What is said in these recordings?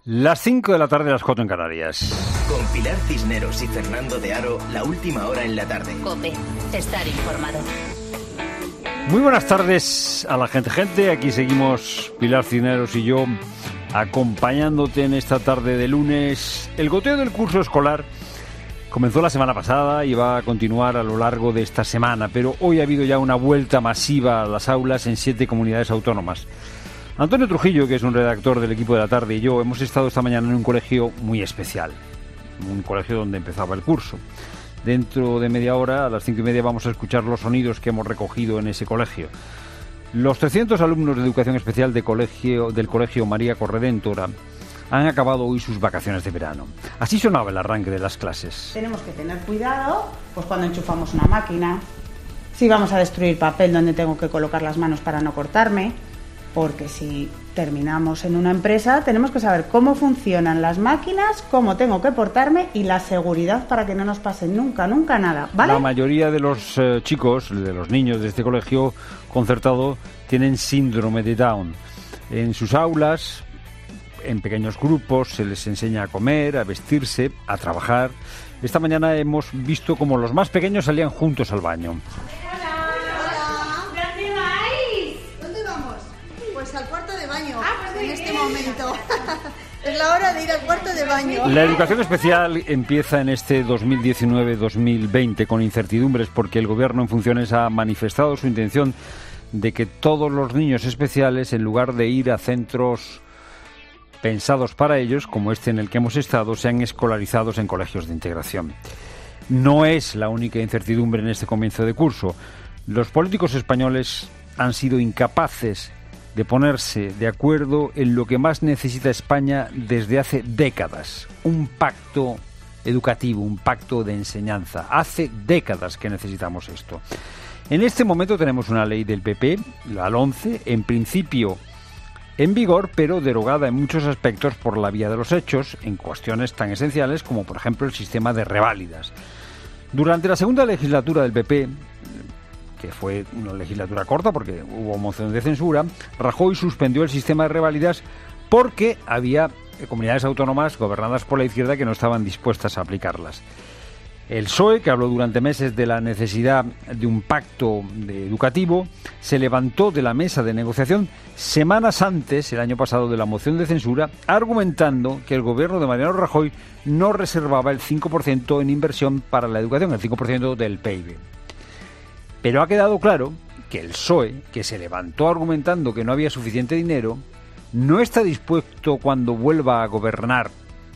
Las 5 de la tarde, las 4 en Canarias. Con Pilar Cisneros y Fernando de Aro, la última hora en la tarde. COPE, estar informado. Muy buenas tardes a la gente. Aquí seguimos Pilar Cisneros y yo acompañándote en esta tarde de lunes. El goteo del curso escolar comenzó la semana pasada y va a continuar a lo largo de esta semana, pero hoy ha habido ya una vuelta masiva a las aulas en 7 comunidades autónomas. Antonio Trujillo, que es un redactor del equipo de la tarde, y yo hemos estado esta mañana en un colegio muy especial, un colegio donde empezaba el curso. Dentro de media hora, a las 5:30, vamos a escuchar los sonidos que hemos recogido en ese colegio. Los 300 alumnos de educación especial del colegio María Corredentora han acabado hoy sus vacaciones de verano. Así sonaba el arranque de las clases. Tenemos que tener cuidado pues cuando enchufamos una máquina, si vamos a destruir papel donde tengo que colocar las manos para no cortarme, porque si terminamos en una empresa tenemos que saber cómo funcionan las máquinas, cómo tengo que portarme y la seguridad para que no nos pase nunca nada, ¿vale? La mayoría de los chicos, de los niños de este colegio concertado, tienen síndrome de Down. En sus aulas, en pequeños grupos, se les enseña a comer, a vestirse, a trabajar. Esta mañana hemos visto cómo los más pequeños salían juntos al baño. Al cuarto de baño, en este momento. Es la hora de ir al cuarto de baño. La educación especial empieza en este 2019-2020 con incertidumbres porque el gobierno en funciones ha manifestado su intención de que todos los niños especiales, en lugar de ir a centros pensados para ellos, como este en el que hemos estado, sean escolarizados en colegios de integración. No es la única incertidumbre en este comienzo de curso. Los políticos españoles han sido incapaces de ponerse de acuerdo en lo que más necesita España desde hace décadas: un pacto educativo, un pacto de enseñanza. Hace décadas que necesitamos esto. En este momento tenemos una ley del PP, la LOMCE, en principio en vigor, pero derogada en muchos aspectos por la vía de los hechos, en cuestiones tan esenciales como, por ejemplo, el sistema de reválidas. Durante la segunda legislatura del PP, que fue una legislatura corta porque hubo moción de censura, Rajoy suspendió el sistema de reválidas porque había comunidades autónomas gobernadas por la izquierda que no estaban dispuestas a aplicarlas. El PSOE, que habló durante meses de la necesidad de un pacto educativo, se levantó de la mesa de negociación semanas antes, el año pasado, de la moción de censura, argumentando que el gobierno de Mariano Rajoy no reservaba el 5% en inversión para la educación, el 5% del PIB. Pero ha quedado claro que el PSOE, que se levantó argumentando que no había suficiente dinero, no está dispuesto, cuando vuelva a gobernar,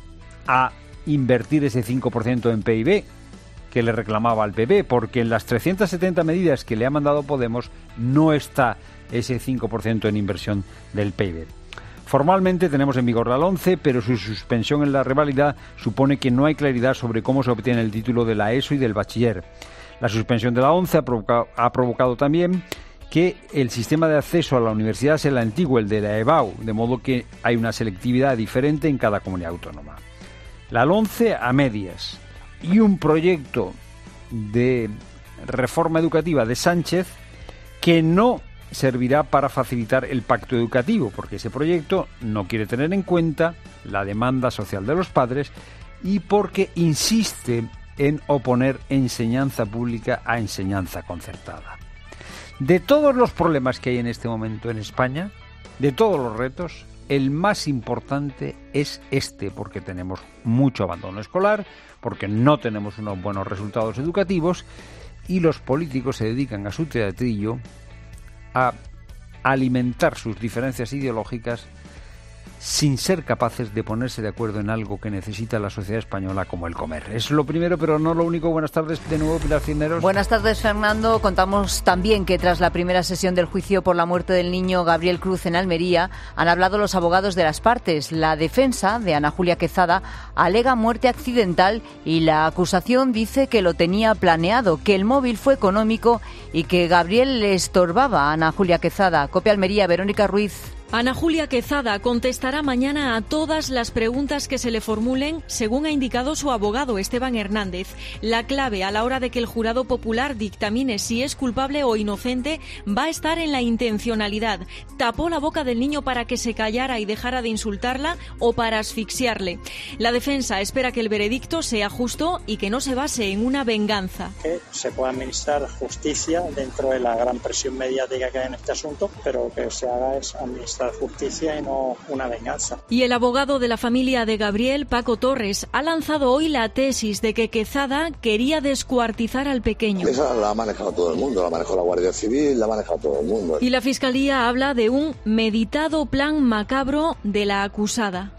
a invertir ese 5% en PIB que le reclamaba al PP, porque en las 370 medidas que le ha mandado Podemos no está ese 5% en inversión del PIB. Formalmente tenemos en vigor la LOMCE, pero su suspensión en la reválida supone que no hay claridad sobre cómo se obtiene el título de la ESO y del bachiller. La suspensión de la ONCE ha provocado también que el sistema de acceso a la universidad sea el antiguo, el de la EBAU, de modo que hay una selectividad diferente en cada comunidad autónoma. La LOMCE a medias y un proyecto de reforma educativa de Sánchez que no servirá para facilitar el pacto educativo, porque ese proyecto no quiere tener en cuenta la demanda social de los padres y porque insiste en oponer enseñanza pública a enseñanza concertada. De todos los problemas que hay en este momento en España, de todos los retos, el más importante es este, porque tenemos mucho abandono escolar, porque no tenemos unos buenos resultados educativos y los políticos se dedican a su teatrillo, a alimentar sus diferencias ideológicas sin ser capaces de ponerse de acuerdo en algo que necesita la sociedad española, como el comer. Es lo primero, pero no lo único. Buenas tardes de nuevo, Pilar Cisneros. Buenas tardes, Fernando. Contamos también que tras la primera sesión del juicio por la muerte del niño Gabriel Cruz en Almería, han hablado los abogados de las partes. La defensa de Ana Julia Quezada alega muerte accidental y la acusación dice que lo tenía planeado, que el móvil fue económico y que Gabriel le estorbaba a Ana Julia Quezada. COPE Almería, Verónica Ruiz. Ana Julia Quezada contestará mañana a todas las preguntas que se le formulen, según ha indicado su abogado Esteban Hernández. La clave a la hora de que el jurado popular dictamine si es culpable o inocente va a estar en la intencionalidad. ¿Tapó la boca del niño para que se callara y dejara de insultarla o para asfixiarle? La defensa espera que el veredicto sea justo y que no se base en una venganza. Que se pueda administrar justicia dentro de la gran presión mediática que hay en este asunto, pero que se haga es administrar justicia y no una venganza. Y el abogado de la familia de Gabriel, Paco Torres, ha lanzado hoy la tesis de que Quezada quería descuartizar al pequeño. Esa la ha manejado todo el mundo, la ha manejado la Guardia Civil, la ha manejado todo el mundo. Y la Fiscalía habla de un meditado plan macabro de la acusada.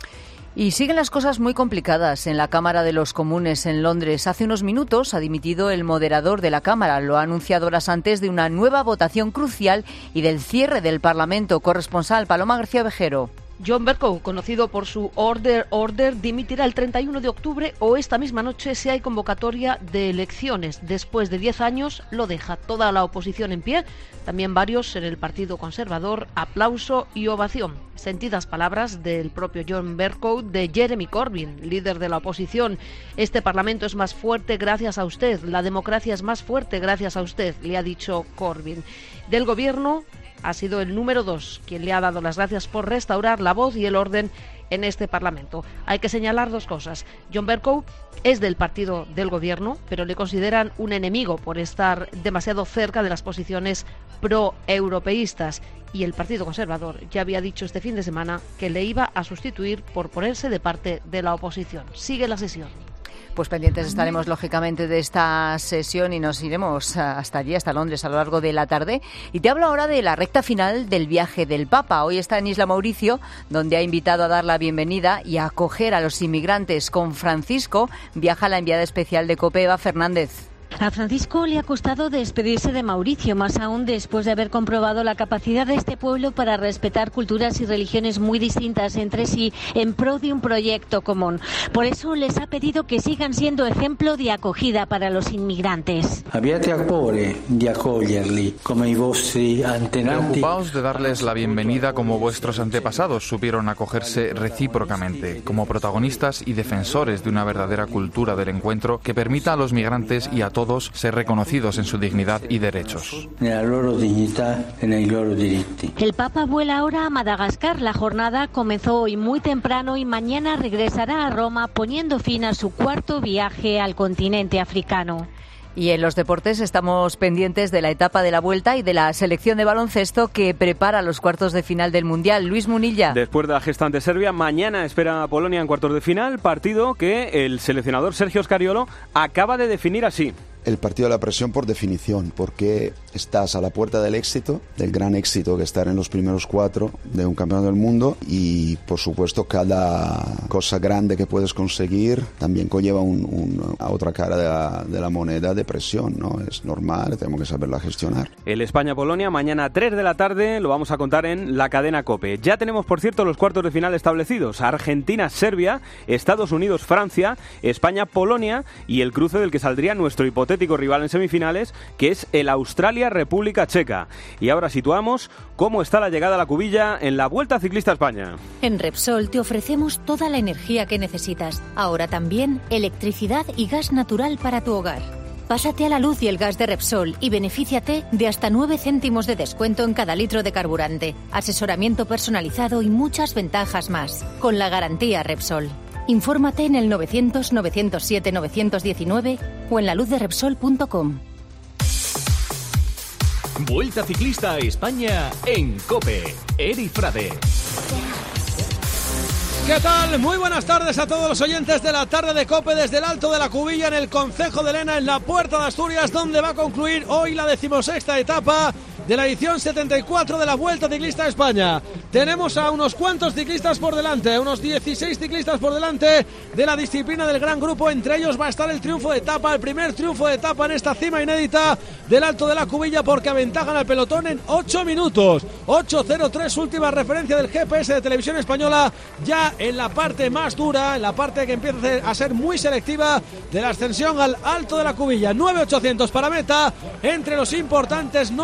Y siguen las cosas muy complicadas en la Cámara de los Comunes en Londres. Hace unos minutos ha dimitido el moderador de la Cámara. Lo ha anunciado horas antes de una nueva votación crucial y del cierre del Parlamento. Corresponsal Paloma García Vejero. John Bercow, conocido por su Order, dimitirá el 31 de octubre o esta misma noche si hay convocatoria de elecciones. Después de 10 años lo deja toda la oposición en pie, también varios en el Partido Conservador, aplauso y ovación. Sentidas palabras del propio John Bercow de Jeremy Corbyn, líder de la oposición. Este Parlamento es más fuerte gracias a usted, la democracia es más fuerte gracias a usted, le ha dicho Corbyn. Del Gobierno ha sido el número 2 quien le ha dado las gracias por restaurar la voz y el orden en este Parlamento. Hay que señalar dos cosas. John Bercow es del partido del Gobierno, pero le consideran un enemigo por estar demasiado cerca de las posiciones pro-europeístas. Y el Partido Conservador ya había dicho este fin de semana que le iba a sustituir por ponerse de parte de la oposición. Sigue la sesión. Pues pendientes estaremos, lógicamente, de esta sesión y nos iremos hasta allí, hasta Londres, a lo largo de la tarde. Y te hablo ahora de la recta final del viaje del Papa. Hoy está en Isla Mauricio, donde ha invitado a dar la bienvenida y a acoger a los inmigrantes. Con Francisco viaja la enviada especial de COPE, Eva Fernández. A Francisco le ha costado despedirse de Mauricio, más aún después de haber comprobado la capacidad de este pueblo para respetar culturas y religiones muy distintas entre sí en pro de un proyecto común. Por eso les ha pedido que sigan siendo ejemplo de acogida para los inmigrantes. Abbiate a cuore di accoglierli come i vostri antenati. Preocupaos de darles la bienvenida como vuestros antepasados supieron acogerse recíprocamente, como protagonistas y defensores de una verdadera cultura del encuentro que permita a los migrantes y a todos ser reconocidos en su dignidad y derechos. El Papa vuela ahora a Madagascar. La jornada comenzó hoy muy temprano y mañana regresará a Roma, poniendo fin a su cuarto viaje al continente africano. Y en los deportes estamos pendientes de la etapa de la Vuelta y de la selección de baloncesto que prepara los cuartos de final del Mundial. Luis Munilla. Después de la gesta ante Serbia, mañana espera a Polonia en cuartos de final, partido que el seleccionador Sergio Scariolo acaba de definir así. El partido de la presión por definición, porque estás a la puerta del éxito, del gran éxito que estar en los primeros 4 de un campeonato del mundo y por supuesto cada cosa grande que puedes conseguir también conlleva a otra cara de la moneda de presión, ¿no? Es normal, tenemos que saberla gestionar. El España-Polonia mañana 3 de la tarde lo vamos a contar en la cadena COPE. Ya tenemos por cierto los cuartos de final establecidos: Argentina-Serbia, Estados Unidos-Francia, España-Polonia y el cruce del que saldría nuestro hipotético rival en semifinales, que es el Australia-República Checa. Y ahora situamos cómo está la llegada a la Cubilla en la Vuelta Ciclista a España. En Repsol te ofrecemos toda la energía que necesitas. Ahora también electricidad y gas natural para tu hogar. Pásate a la luz y el gas de Repsol y benefíciate de hasta 9 céntimos de descuento en cada litro de carburante, asesoramiento personalizado y muchas ventajas más, con la garantía Repsol. Infórmate en el 900-907-919 o en laluzderepsol.com. Vuelta Ciclista a España en COPE. Eri Frade. ¿Qué tal? Muy buenas tardes a todos los oyentes de la tarde de COPE desde el Alto de la Cubilla en el Concejo de Lena, en la Puerta de Asturias, donde va a concluir hoy la 16ª etapa de la edición 74 de la Vuelta Ciclista a España. Tenemos a unos cuantos ciclistas por delante, unos 16 ciclistas por delante de la disciplina del gran grupo. Entre ellos va a estar el triunfo de etapa, el primer triunfo de etapa en esta cima inédita del Alto de la Cubilla, porque aventajan al pelotón en 8 minutos. 8:03, última referencia del GPS de Televisión Española, ya en la parte más dura, en la parte que empieza a ser muy selectiva de la ascensión al Alto de la Cubilla. 9.800 para meta. Entre los importantes no hay movimiento.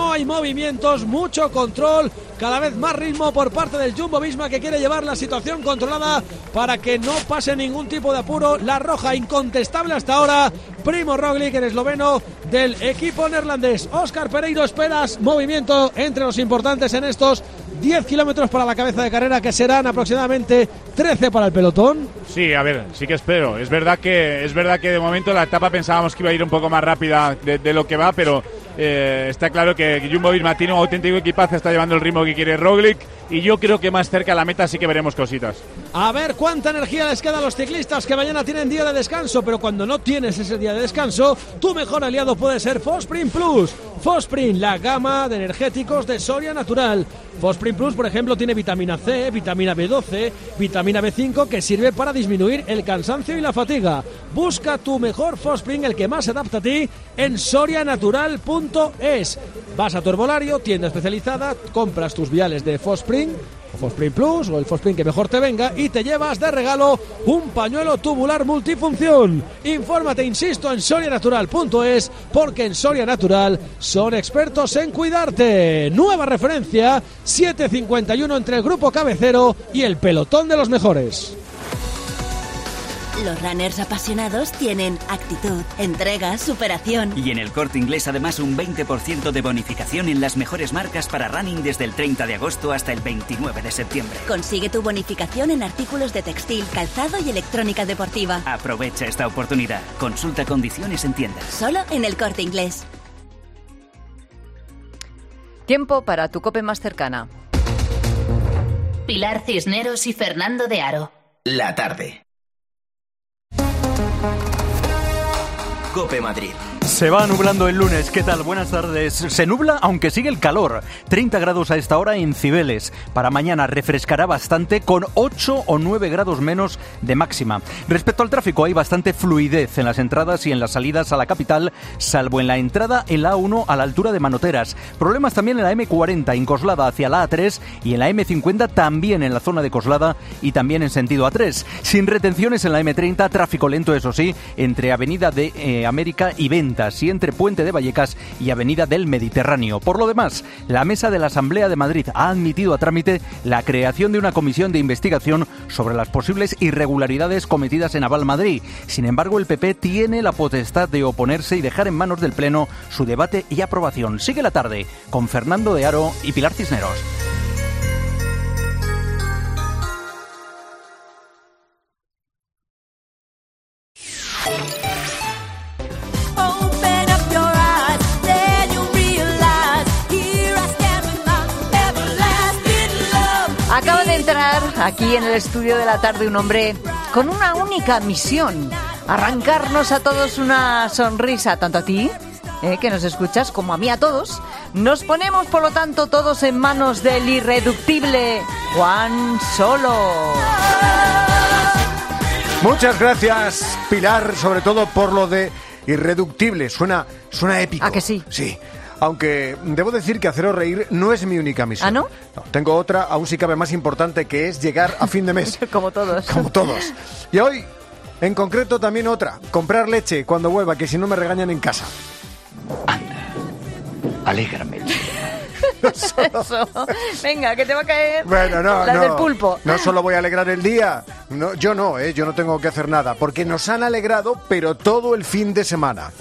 movimientos, mucho control, cada vez más ritmo por parte del Jumbo-Visma, que quiere llevar la situación controlada para que no pase ningún tipo de apuro. La roja incontestable hasta ahora, Primo Roglic, el esloveno del equipo neerlandés. Óscar Pereiro, esperas movimiento entre los importantes en estos 10 kilómetros para la cabeza de carrera, que serán aproximadamente 13 para el pelotón. Sí, a ver, sí que espero. Es verdad que de momento la etapa pensábamos que iba a ir un poco más rápida de lo que va, pero está claro que Jumbo-Visma tiene un auténtico equipazo, está llevando el ritmo que quiere Roglic, y yo creo que más cerca a la meta sí que veremos cositas. A ver cuánta energía les queda a los ciclistas, que mañana tienen día de descanso, pero cuando no tienes ese día de descanso, tu mejor aliado puede ser Fosprint Plus. Fosprint, la gama de energéticos de Soria Natural. Fosprint Plus, por ejemplo, tiene vitamina C, vitamina B12, vitamina B5, que sirve para disminuir el cansancio y la fatiga. Busca tu mejor Fosprint, el que más se adapta a ti, en sorianatural.es. Vas a tu herbolario, tienda especializada, compras tus viales de Fosprint, o Fosprint Plus, o el Fosprint que mejor te venga, y te llevas de regalo un pañuelo tubular multifunción. Infórmate, insisto, en sorianatural.es, porque en Soria Natural son expertos en cuidarte. Nueva referencia, 7:51 entre el grupo cabecero y el pelotón de los mejores. Los runners apasionados tienen actitud, entrega, superación. Y en el Corte Inglés además un 20% de bonificación en las mejores marcas para running desde el 30 de agosto hasta el 29 de septiembre. Consigue tu bonificación en artículos de textil, calzado y electrónica deportiva. Aprovecha esta oportunidad. Consulta condiciones en tiendas. Solo en el Corte Inglés. Tiempo para tu COPE más cercana. Pilar Cisneros y Fernando de Aro. La tarde. COPE Madrid. Se va nublando el lunes. ¿Qué tal? Buenas tardes. Se nubla aunque sigue el calor. 30 grados a esta hora en Cibeles. Para mañana refrescará bastante con 8 o 9 grados menos de máxima. Respecto al tráfico, hay bastante fluidez en las entradas y en las salidas a la capital, salvo en la entrada en la A1 a la altura de Manoteras. Problemas también en la M40 en Coslada hacia la A3 y en la M50 también en la zona de Coslada y también en sentido A3. Sin retenciones en la M30, tráfico lento, eso sí, entre Avenida de América y Ventas, y entre Puente de Vallecas y Avenida del Mediterráneo. Por lo demás, la Mesa de la Asamblea de Madrid ha admitido a trámite la creación de una comisión de investigación sobre las posibles irregularidades cometidas en Aval Madrid. Sin embargo, el PP tiene la potestad de oponerse y dejar en manos del Pleno su debate y aprobación. Sigue la tarde con Fernando de Aro y Pilar Cisneros. Acaba de entrar aquí en el estudio de la tarde un hombre con una única misión: arrancarnos a todos una sonrisa, tanto a ti, que nos escuchas, como a mí, a todos. Nos ponemos, por lo tanto, todos en manos del irreductible Juan Solo. Muchas gracias, Pilar, sobre todo por lo de irreductible. Suena épico. ¿A que sí? Sí. Aunque debo decir que haceros reír no es mi única misión. ¿Ah, no? No, tengo otra, aún sí cabe más importante, que es llegar a fin de mes. Como todos. Como todos. Y hoy, en concreto, también otra. Comprar leche cuando vuelva, que si no me regañan en casa. Alégrame. Eso. Venga, que te va a caer. Bueno, no, las del pulpo. No solo voy a alegrar el día. No, yo no tengo que hacer nada. Porque nos han alegrado, pero todo el fin de semana.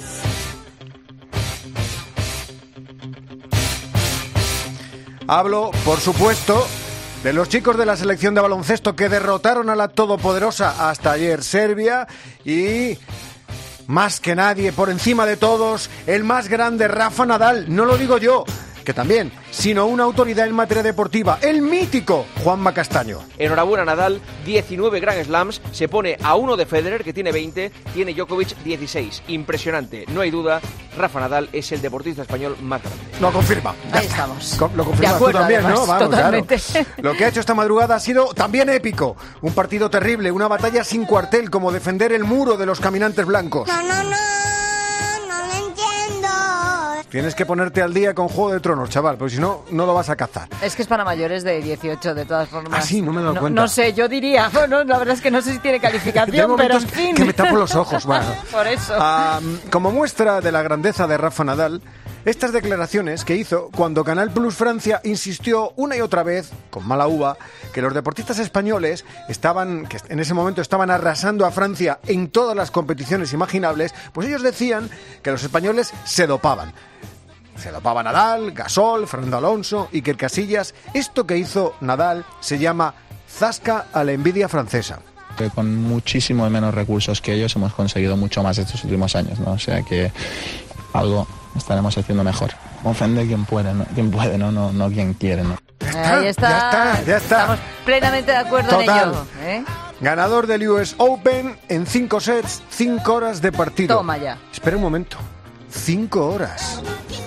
Hablo, por supuesto, de los chicos de la selección de baloncesto que derrotaron a la todopoderosa hasta ayer Serbia y, más que nadie, por encima de todos, el más grande Rafa Nadal, no lo digo yo, que también, sino una autoridad en materia deportiva, el mítico Juanma Castaño. Enhorabuena Nadal, 19 Grand Slams, se pone a 1 de Federer, que tiene 20, tiene Djokovic 16. Impresionante, no hay duda, Rafa Nadal es el deportista español más grande. Lo confirma. Ahí estamos. Lo confirmas tú también, además, ¿no? Vamos, totalmente. Claro. Lo que ha hecho esta madrugada ha sido también épico. Un partido terrible, una batalla sin cuartel, como defender el muro de los caminantes blancos. No lo entiendo. Tienes que ponerte al día con Juego de Tronos, chaval, porque si no, no lo vas a cazar. Es que es para mayores de 18, de todas formas. Ah, sí, no me he dado cuenta. No sé, yo diría, bueno, la verdad es que no sé si tiene calificación, pero en fin. Que me tapo los ojos, bueno. Por eso. Como muestra de la grandeza de Rafa Nadal, Estas declaraciones que hizo cuando Canal Plus Francia insistió una y otra vez, con mala uva, que los deportistas españoles que en ese momento estaban arrasando a Francia en todas las competiciones imaginables, pues ellos decían que los españoles se dopaban. Se dopaba Nadal, Gasol, Fernando Alonso, Iker Casillas. Esto que hizo Nadal se llama zasca a la envidia francesa. Con muchísimo menos recursos que ellos hemos conseguido mucho más estos últimos años, ¿no? O sea que algo estaremos haciendo mejor. Ofende quien puede, ¿no? Quien puede, no quien quiere, ¿no? Ahí está. Ya está. Estamos plenamente de acuerdo Total. en ello. ¿Eh? Ganador del US Open en 5 sets, 5 horas de partido. Toma ya. Espera un momento. 5 horas.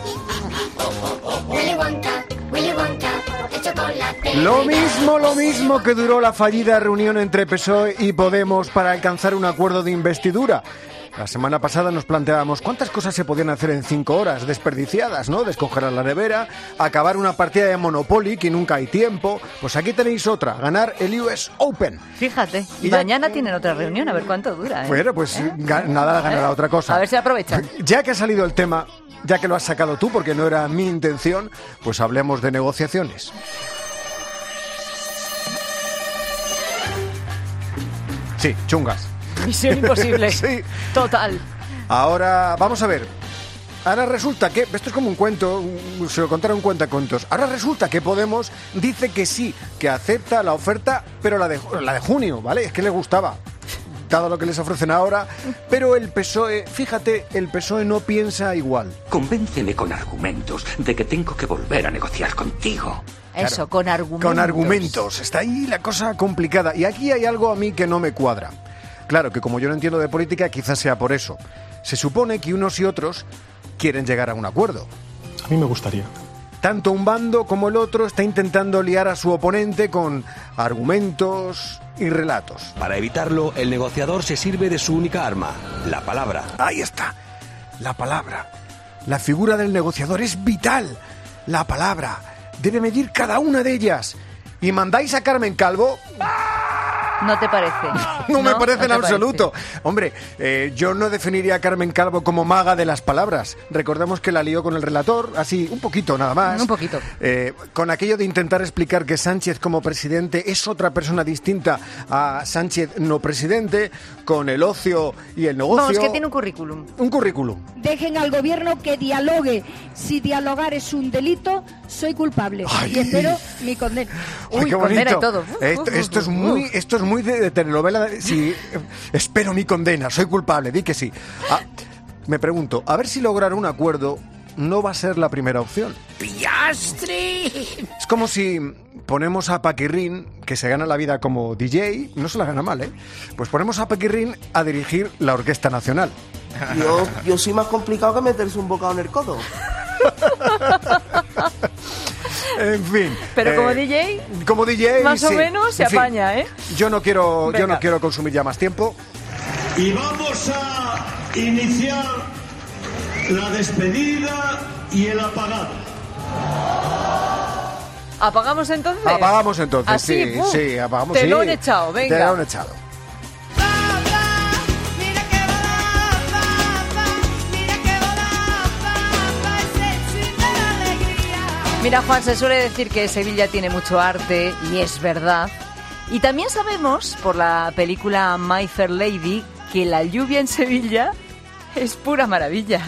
Lo mismo que duró la fallida reunión entre PSOE y Podemos para alcanzar un acuerdo de investidura. La semana pasada nos planteábamos cuántas cosas se podían hacer en 5 horas, desperdiciadas, ¿no? Descongelar la nevera, acabar una partida de Monopoly, que nunca hay tiempo. Pues aquí tenéis otra, ganar el US Open. Fíjate, Y mañana tienen otra reunión, a ver cuánto dura. Bueno, pues nada, ganará otra cosa. A ver si aprovechan. Ya que ha salido el tema, ya que lo has sacado tú, porque no era mi intención, pues hablemos de negociaciones. Sí, chungas. Misión imposible. Sí. Total. Ahora, vamos a ver. Ahora resulta que, esto es como un cuento, se lo contaron un cuentacuentos. Ahora resulta que Podemos dice que sí, que acepta la oferta, pero la de junio, ¿vale? Es que le gustaba, dado lo que les ofrecen ahora. Pero el PSOE, fíjate, el PSOE no piensa igual. Convénceme con argumentos de que tengo que volver a negociar contigo. Eso, Claro. con argumentos. Con argumentos. Está ahí la cosa complicada. Y aquí hay algo a mí que no me cuadra. Claro, que como yo no entiendo de política, quizás sea por eso. Se supone que unos y otros quieren llegar a un acuerdo. A mí me gustaría. Tanto un bando como el otro está intentando liar a su oponente con argumentos y relatos. Para evitarlo, el negociador se sirve de su única arma, la palabra. Ahí está, la palabra. La figura del negociador es vital. La palabra. Debe medir cada una de ellas. ¿Y mandáis a Carmen Calvo? ¿No te parece? No me parece ¿No en te absoluto. Hombre, yo no definiría a Carmen Calvo como maga de las palabras. Recordemos que la lió con el relator, así, un poquito nada más. Un poquito. Con aquello de intentar explicar que Sánchez como presidente es otra persona distinta a Sánchez no presidente, con el ocio y el negocio. Vamos, que tiene un currículum. Un currículum. Dejen al gobierno que dialogue. Si dialogar es un delito, soy culpable. Ay. Y espero mi condena. Ay, qué condena bonito. y todo. Esto es muy de telenovela. Sí, espero mi condena, soy culpable, di que sí. Me pregunto, a ver si lograr un acuerdo no va a ser la primera opción. ¡Piastri! Es como si ponemos a Paquirrín, que se gana la vida como DJ, no se la gana mal, ¿eh? Pues ponemos a Paquirrín a dirigir la Orquesta Nacional. Yo soy más complicado que meterse un bocado en el codo. En fin. Pero como DJ, más más o menos se apaña, ¿eh? Yo no quiero consumir ya más tiempo. Y vamos a iniciar la despedida y el apagado. ¿Apagamos entonces? Apagamos entonces, ¿Así? sí, apagamos. Te lo sí. han echado, venga. Te lo han echado. Mira, Juan, se suele decir que Sevilla tiene mucho arte, y es verdad. Y también sabemos, por la película My Fair Lady, que la lluvia en Sevilla es pura maravilla.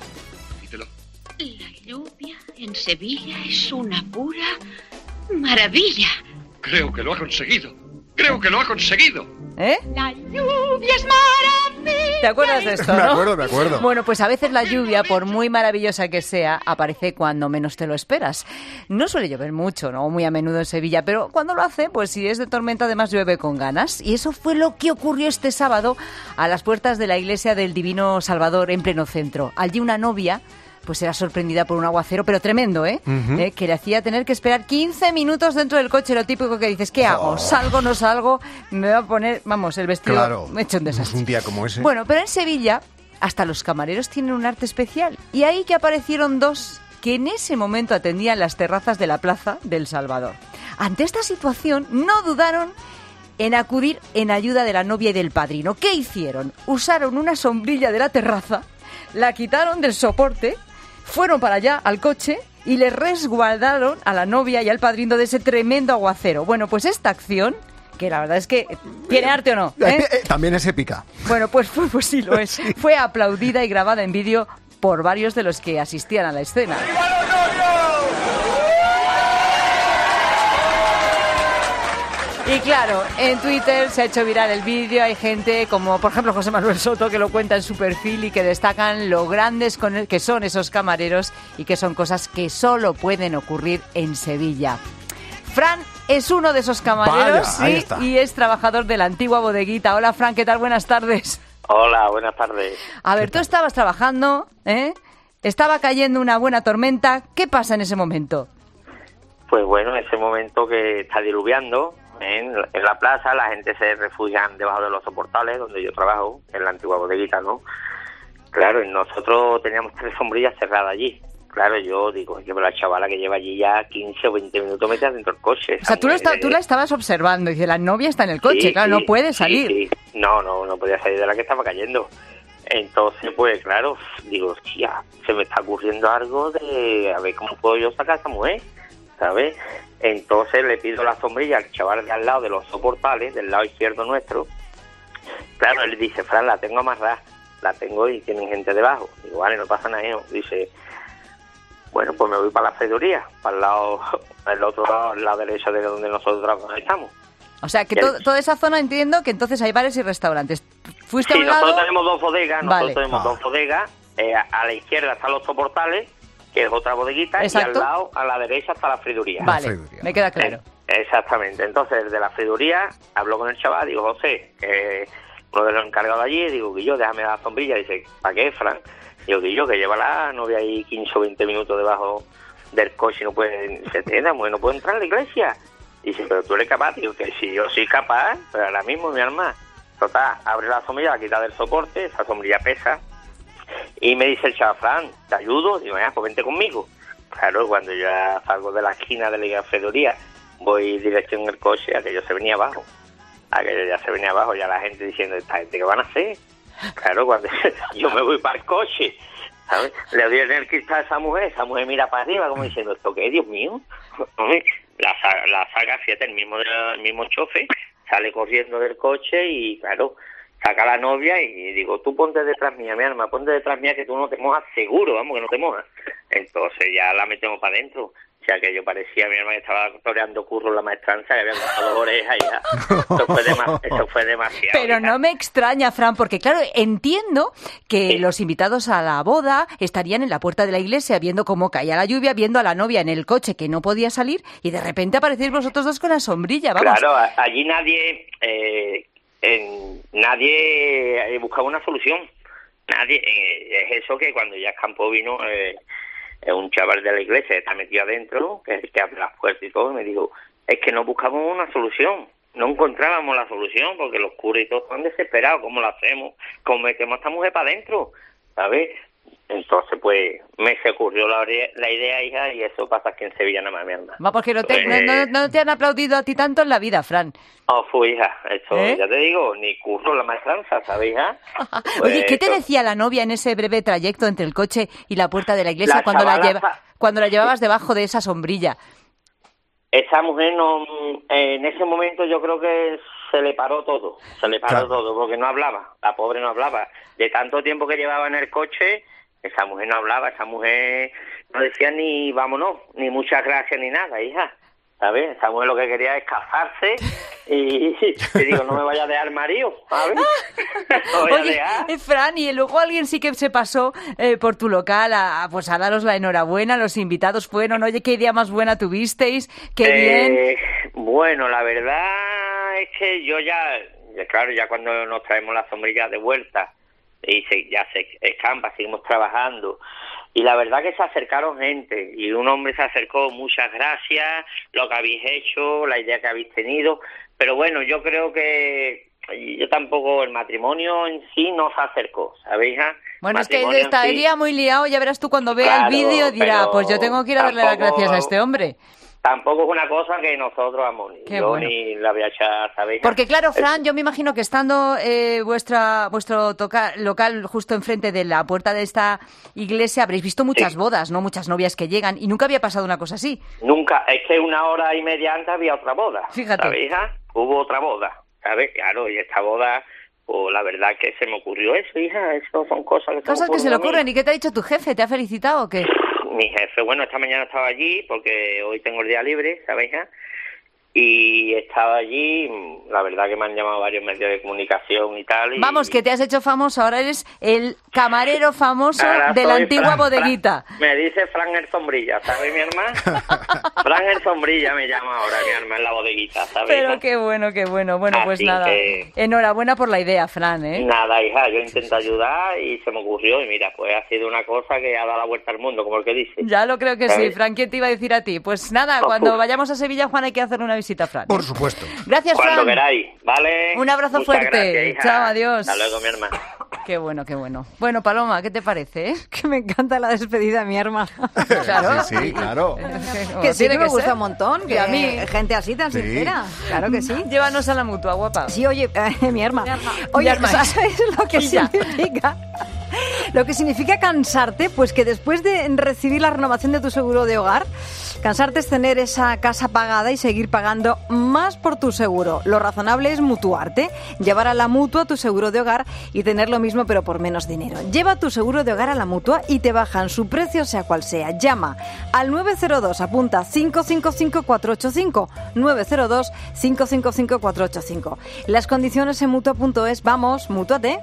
La lluvia en Sevilla es una pura maravilla. Creo que lo ha conseguido. Creo que lo ha conseguido. ¿Eh? La lluvia es maravilla. ¿Te acuerdas de esto, no? Me acuerdo. Bueno, pues a veces la lluvia, por muy maravillosa que sea, aparece cuando menos te lo esperas. No suele llover mucho, ¿no? Muy a menudo en Sevilla, pero cuando lo hace, pues si es de tormenta, además llueve con ganas. Y eso fue lo que ocurrió este sábado a las puertas de la iglesia del Divino Salvador, en pleno centro. Allí una novia pues era sorprendida por un aguacero, pero tremendo, ¿eh? Uh-huh. Que le hacía tener que esperar 15 minutos dentro del coche, lo típico que dices, ¿qué hago? ¿Salgo, no salgo? Me va a poner, vamos, el vestido hecho un desastre. Es un día como ese. Bueno, pero en Sevilla hasta los camareros tienen un arte especial. Y ahí que aparecieron dos que en ese momento atendían las terrazas de la Plaza del Salvador. Ante esta situación, no dudaron en acudir en ayuda de la novia y del padrino. ¿Qué hicieron? Usaron una sombrilla de la terraza, la quitaron del soporte, fueron para allá al coche y le resguardaron a la novia y al padrino de ese tremendo aguacero. Bueno, pues esta acción, que la verdad es que tiene arte o no, también es épica. Bueno, pues sí lo es. Fue aplaudida y grabada en vídeo por varios de los que asistían a la escena. Y claro, en Twitter se ha hecho viral el vídeo, hay gente como, por ejemplo, José Manuel Soto, que lo cuenta en su perfil y que destacan lo grandes que son esos camareros y que son cosas que solo pueden ocurrir en Sevilla. Fran es uno de esos camareros. Vaya, sí, y es trabajador de la antigua bodeguita. Hola, Fran, ¿qué tal? Buenas tardes. Hola, buenas tardes. A ver, tú estabas trabajando, estaba cayendo una buena tormenta. ¿Qué pasa en ese momento? Pues bueno, en ese momento que está diluviando, en la plaza la gente se refugia debajo de los soportales donde yo trabajo, en la antigua bodeguita, ¿no? Claro, y nosotros teníamos 3 sombrillas cerradas allí. Claro, yo digo, que la chavala que lleva allí ya 15 o 20 minutos metida dentro del coche. O sea, tú la estabas observando y dices, la novia está en el coche, sí, claro, sí, no puede salir. Sí. No podía salir de la que estaba cayendo. Entonces, pues claro, digo, hostia, se me está ocurriendo algo de a ver cómo puedo yo sacar a esa mujer, ¿sabes? Entonces le pido la sombrilla al chaval de al lado de los soportales, del lado izquierdo nuestro. Claro, él dice, Fran, la tengo amarrada, la tengo y tienen gente debajo. Digo, vale, no pasa nada, ¿no? Dice, bueno, pues me voy para la freiduría, para el otro lado, el lado derecho de donde nosotros estamos. O sea, que toda esa zona entiendo que entonces hay bares y restaurantes. ¿Fuiste a un lado? Nosotros tenemos 2 bodegas, vale. A la izquierda están los soportales, que es otra bodeguita, exacto. Y al lado, a la derecha, está la freiduría. Vale, me queda claro. Exactamente. Entonces, de la freiduría, hablo con el chaval, digo, José, uno de los encargados allí, digo, Guillo, déjame la sombrilla. Dice, ¿para qué, Fran? Digo, Guillo, que lleva la novia ahí 15 o 20 minutos debajo del coche y no puede, no puede entrar a la iglesia. Dice, pero tú eres capaz. Digo, que si yo soy capaz, pero ahora mismo, mi alma. Total, abre la sombrilla, la quita del soporte, esa sombrilla pesa. Y me dice el chaval, Fran, ¿te ayudo? Digo, pues vente conmigo. Claro, cuando yo salgo de la esquina de la freiduría, voy dirección el coche, aquello se venía abajo. Ya la gente diciendo, ¿esta gente qué van a hacer? Claro, cuando yo me voy para el coche, ¿sabes? Le doy en el cristal a esa mujer mira para arriba como diciendo, ¿esto qué, Dios mío? La saca, fíjate, el mismo chofer, sale corriendo del coche y, claro, saca a la novia y digo, tú ponte detrás mía, mi alma, ponte detrás mía que tú no te mojas seguro, vamos, que no te mojas. Entonces ya la metemos para adentro. O sea, que yo parecía, mi hermana estaba toreando curro en la maestranza, que había cortado orejas y ya. Eso fue demasiado. Pero no me extraña, Fran, porque claro, entiendo que los invitados a la boda estarían en la puerta de la iglesia viendo cómo caía la lluvia, viendo a la novia en el coche que no podía salir y de repente aparecéis vosotros dos con la sombrilla, vamos. Claro, allí nadie buscaba una solución. Nadie, es eso que cuando ya escampó vino... un chaval de la iglesia está metido adentro, que es el que abre las puertas y todo, y me dijo, es que no buscamos una solución, no encontrábamos la solución, porque los curas y todos están desesperados, ¿cómo lo hacemos? ¿Cómo metemos a esta mujer para adentro? ¿Sabes? Entonces, pues, me se ocurrió la idea, hija, y eso pasa aquí en Sevilla nada más, mi hermana. Va, porque no te han aplaudido a ti tanto en la vida, Fran. Hija, eso, ya te digo, ni curro la maestranza, ¿sabes, hija? Pues, oye, ¿qué te decía la novia en ese breve trayecto entre el coche y la puerta de la iglesia cuando la llevabas debajo de esa sombrilla? Esa mujer en ese momento yo creo que se le paró todo, porque no hablaba, la pobre no hablaba. De tanto tiempo que llevaba en el coche, esa mujer no hablaba, esa mujer no decía ni vámonos, ni muchas gracias, ni nada, hija. ¿Sabes? Esa mujer lo que quería es casarse y digo, no me vaya a dejar marido, ¿sabes? Oye, Fran, y luego alguien sí que se pasó por tu local a daros la enhorabuena, los invitados fueron, oye, qué idea más buena tuvisteis, qué bien. Bueno, la verdad es que yo ya cuando nos traemos la sombrilla de vuelta y ya se escampa, seguimos trabajando. Y la verdad que se acercaron gente, y un hombre se acercó, muchas gracias, lo que habéis hecho, la idea que habéis tenido, pero bueno, yo creo que yo tampoco, el matrimonio en sí no se acercó, ¿sabéis, hija? Bueno, es que estaría muy liado, ya verás tú cuando vea el vídeo dirá, pues yo tengo que ir a darle las gracias a este hombre. tampoco es una cosa que nosotros vamos, Qué yo bueno. ni la voy a echar, ¿sabéis? Porque claro, Fran, yo me imagino que estando vuestro local justo enfrente de la puerta de esta iglesia, habréis visto muchas bodas, ¿no? Muchas novias que llegan, y nunca había pasado una cosa así. Nunca, es que 1 hora y media antes había otra boda. Fíjate. ¿Sabes, hija? Hubo otra boda, ¿sabes? Claro, y esta boda, pues la verdad que se me ocurrió eso, hija, eso son cosas que Cosas que se le ocurren. ¿Y qué te ha dicho tu jefe? ¿Te ha felicitado o qué? Mi jefe, bueno, esta mañana estaba allí porque hoy tengo el día libre, ¿sabes, hija? Y estaba allí, la verdad que me han llamado varios medios de comunicación y tal. Vamos, que te has hecho famoso, ahora eres el camarero famoso Ahora de la soy antigua bodeguita. Me dice Fran el Sombrilla, ¿sabes, mi hermana? Fran el Sombrilla me llama ahora, mi hermana, en la bodeguita, ¿sabes? Pero qué bueno, qué bueno. Bueno, pues Así nada, que- enhorabuena por la idea, Fran, ¿eh? Nada, hija, yo intento ayudar y se me ocurrió y mira, pues ha sido una cosa que ha dado la vuelta al mundo, como el que dice. Ya lo creo que sí. ¿Sabes? Fran, ¿quién te iba a decir a ti? Pues nada, Uf. cuando vayamos a Sevilla, Juan, hay que hacer una visita a Fran. Por supuesto. Gracias, Cuando Fran. queráis, ¿vale? Un abrazo Muchas fuerte. gracias, hija. Chao, adiós. Hasta luego, mi hermana. Qué bueno, qué bueno. Bueno, Paloma, ¿qué te parece? Que me encanta la despedida de mi hermana. Claro. Sí, sí, claro. Que sí, Tiene que me que gusta ser. un montón. Que Y a mí. gente así tan Sí. sincera. Claro que sí. Llévanos a la mutua, guapa. Sí, oye, mi hermana. Oye, Mi herma. ¿sabes lo que Ya. significa? Lo que significa cansarte, pues que después de recibir la renovación de tu seguro de hogar, cansarte es tener esa casa pagada y seguir pagando más por tu seguro. Lo razonable es mutuarte, llevar a la mutua tu seguro de hogar y tener lo mismo pero por menos dinero. Lleva tu seguro de hogar a la mutua y te bajan su precio sea cual sea. Llama al 902, apunta 555-485, 902-555-485. Las condiciones en mutua.es, vamos, mútuate.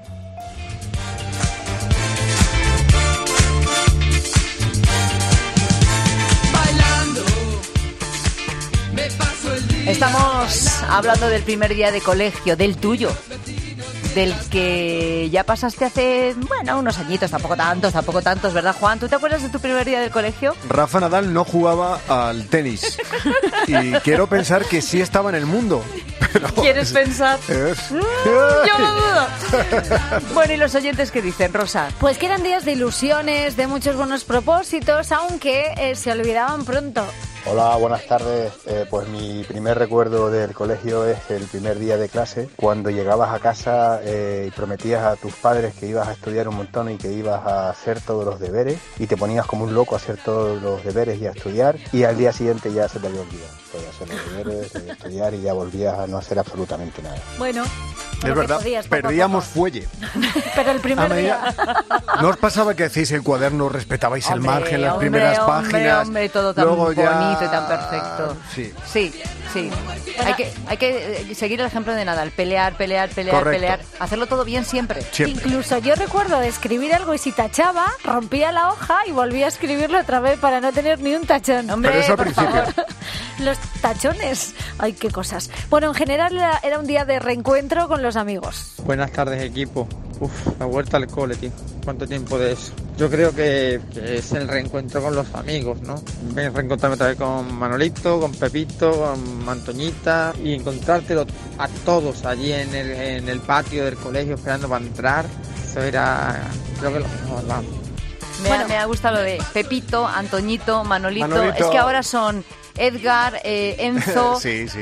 Estamos hablando del primer día de colegio, del tuyo, del que ya pasaste hace, bueno, unos añitos, tampoco tantos, ¿verdad, Juan? ¿Tú te acuerdas de tu primer día de colegio? Rafa Nadal no jugaba al tenis. Y quiero pensar que sí estaba en el mundo. Pero ¿Quieres pensar? es- Yo lo dudo. Bueno, ¿y los oyentes qué dicen, Rosa? Pues que eran días de ilusiones, de muchos buenos propósitos, aunque se olvidaban pronto. Hola, buenas tardes. Pues mi primer recuerdo del colegio es el primer día de clase, cuando llegabas a casa y prometías a tus padres que ibas a estudiar un montón y que ibas a hacer todos los deberes y te ponías como un loco a hacer todos los deberes y a estudiar, y al día siguiente ya se te había olvidado de hacer los deberes, de estudiar, y ya volvías a no hacer absolutamente nada. Bueno, Es verdad, perdíamos fuelle. pero el primer A medida- día... ¿No os pasaba que hacéis el cuaderno, respetabais el margen, las primeras páginas? Hombre, todo tan luego ya- bonito y tan perfecto. Sí. Sí, sí. Hay que seguir el ejemplo de Nadal, pelear, Correcto. hacerlo todo bien siempre. Incluso yo recuerdo de escribir algo y si tachaba, rompía la hoja y volvía a escribirlo otra vez para no tener ni un tachón. Hombre, pero eso al por principio. favor. Los tachones. Ay, qué cosas. Bueno, en general era un día de reencuentro con los amigos. Buenas tardes, equipo. La vuelta al cole, tío. ¿Cuánto tiempo de eso? Yo creo que es el reencuentro con los amigos, ¿no? Ven a reencontrarme otra vez con Manolito, con Pepito, con Antoñita y encontrártelo a todos allí en el patio del colegio esperando para entrar. Eso era, creo que lo mejor, vamos. Me ha gustado lo de Pepito, Antoñito, Manolito. Manolito. Es que ahora son Edgar, Enzo, Sí, sí.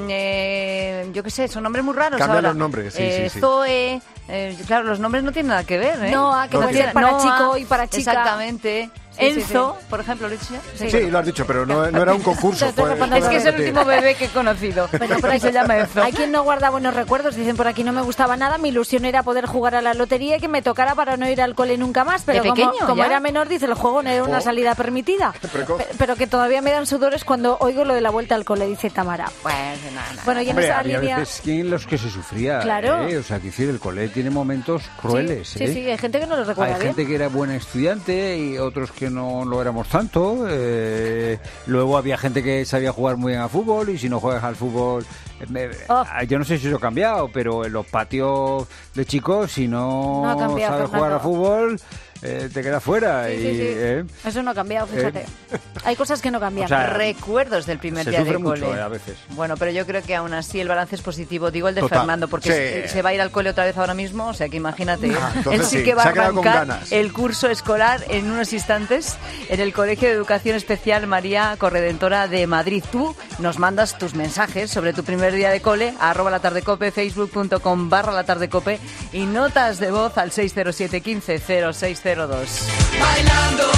yo qué sé, son nombres muy raros Cambian ahora. los nombres, sí. Zoe, claro, los nombres no tienen nada que ver, ¿eh? No, que puede ser para chico y para chica. Exactamente. Enzo, por ejemplo, ¿lo he dicho ya? Sí, lo has dicho, pero no era un concurso. Es que es el último bebé que he conocido. Bueno, por ahí se llama Enzo. Hay quien no guarda buenos recuerdos. Dicen por aquí no me gustaba nada. Mi ilusión era poder jugar a la lotería y que me tocara para no ir al cole nunca más. Pero ¿De pequeño, como ya? era menor, dice el juego no era una salida permitida. Pero que todavía me dan sudores cuando oigo lo de la vuelta al cole, dice Tamara. Bueno, y en Hombre, esa había línea... veces que en los que se sufría. Claro. O sea, que decir, el cole tiene momentos crueles. Sí, sí, hay gente que no lo recuerda Hay bien. gente que era buena estudiante y otros que no lo éramos tanto. Luego había gente que sabía jugar muy bien al fútbol, y si no juegas al fútbol... yo no sé si eso ha cambiado, pero en los patios de chicos, si no, No ha cambiado, sabes jugar Fernando. al fútbol... te quedas fuera. Sí. Eso no ha cambiado, fíjate. Hay cosas que no cambian. O sea, recuerdos del primer se día sufre de cole. mucho, a veces. Bueno, pero yo creo que aún así el balance es positivo. Digo el de Total. Fernando, porque se va a ir al cole otra vez ahora mismo, o sea que imagínate. Él sí sí, que va se a ha quedado con arrancar ganas. el curso escolar en unos instantes en el Colegio de Educación Especial María Corredentora de Madrid. Tú nos mandas tus mensajes sobre tu primer día de cole a @latardecope, facebook.com/latardecope y notas de voz al 607 15 0602. Bailando.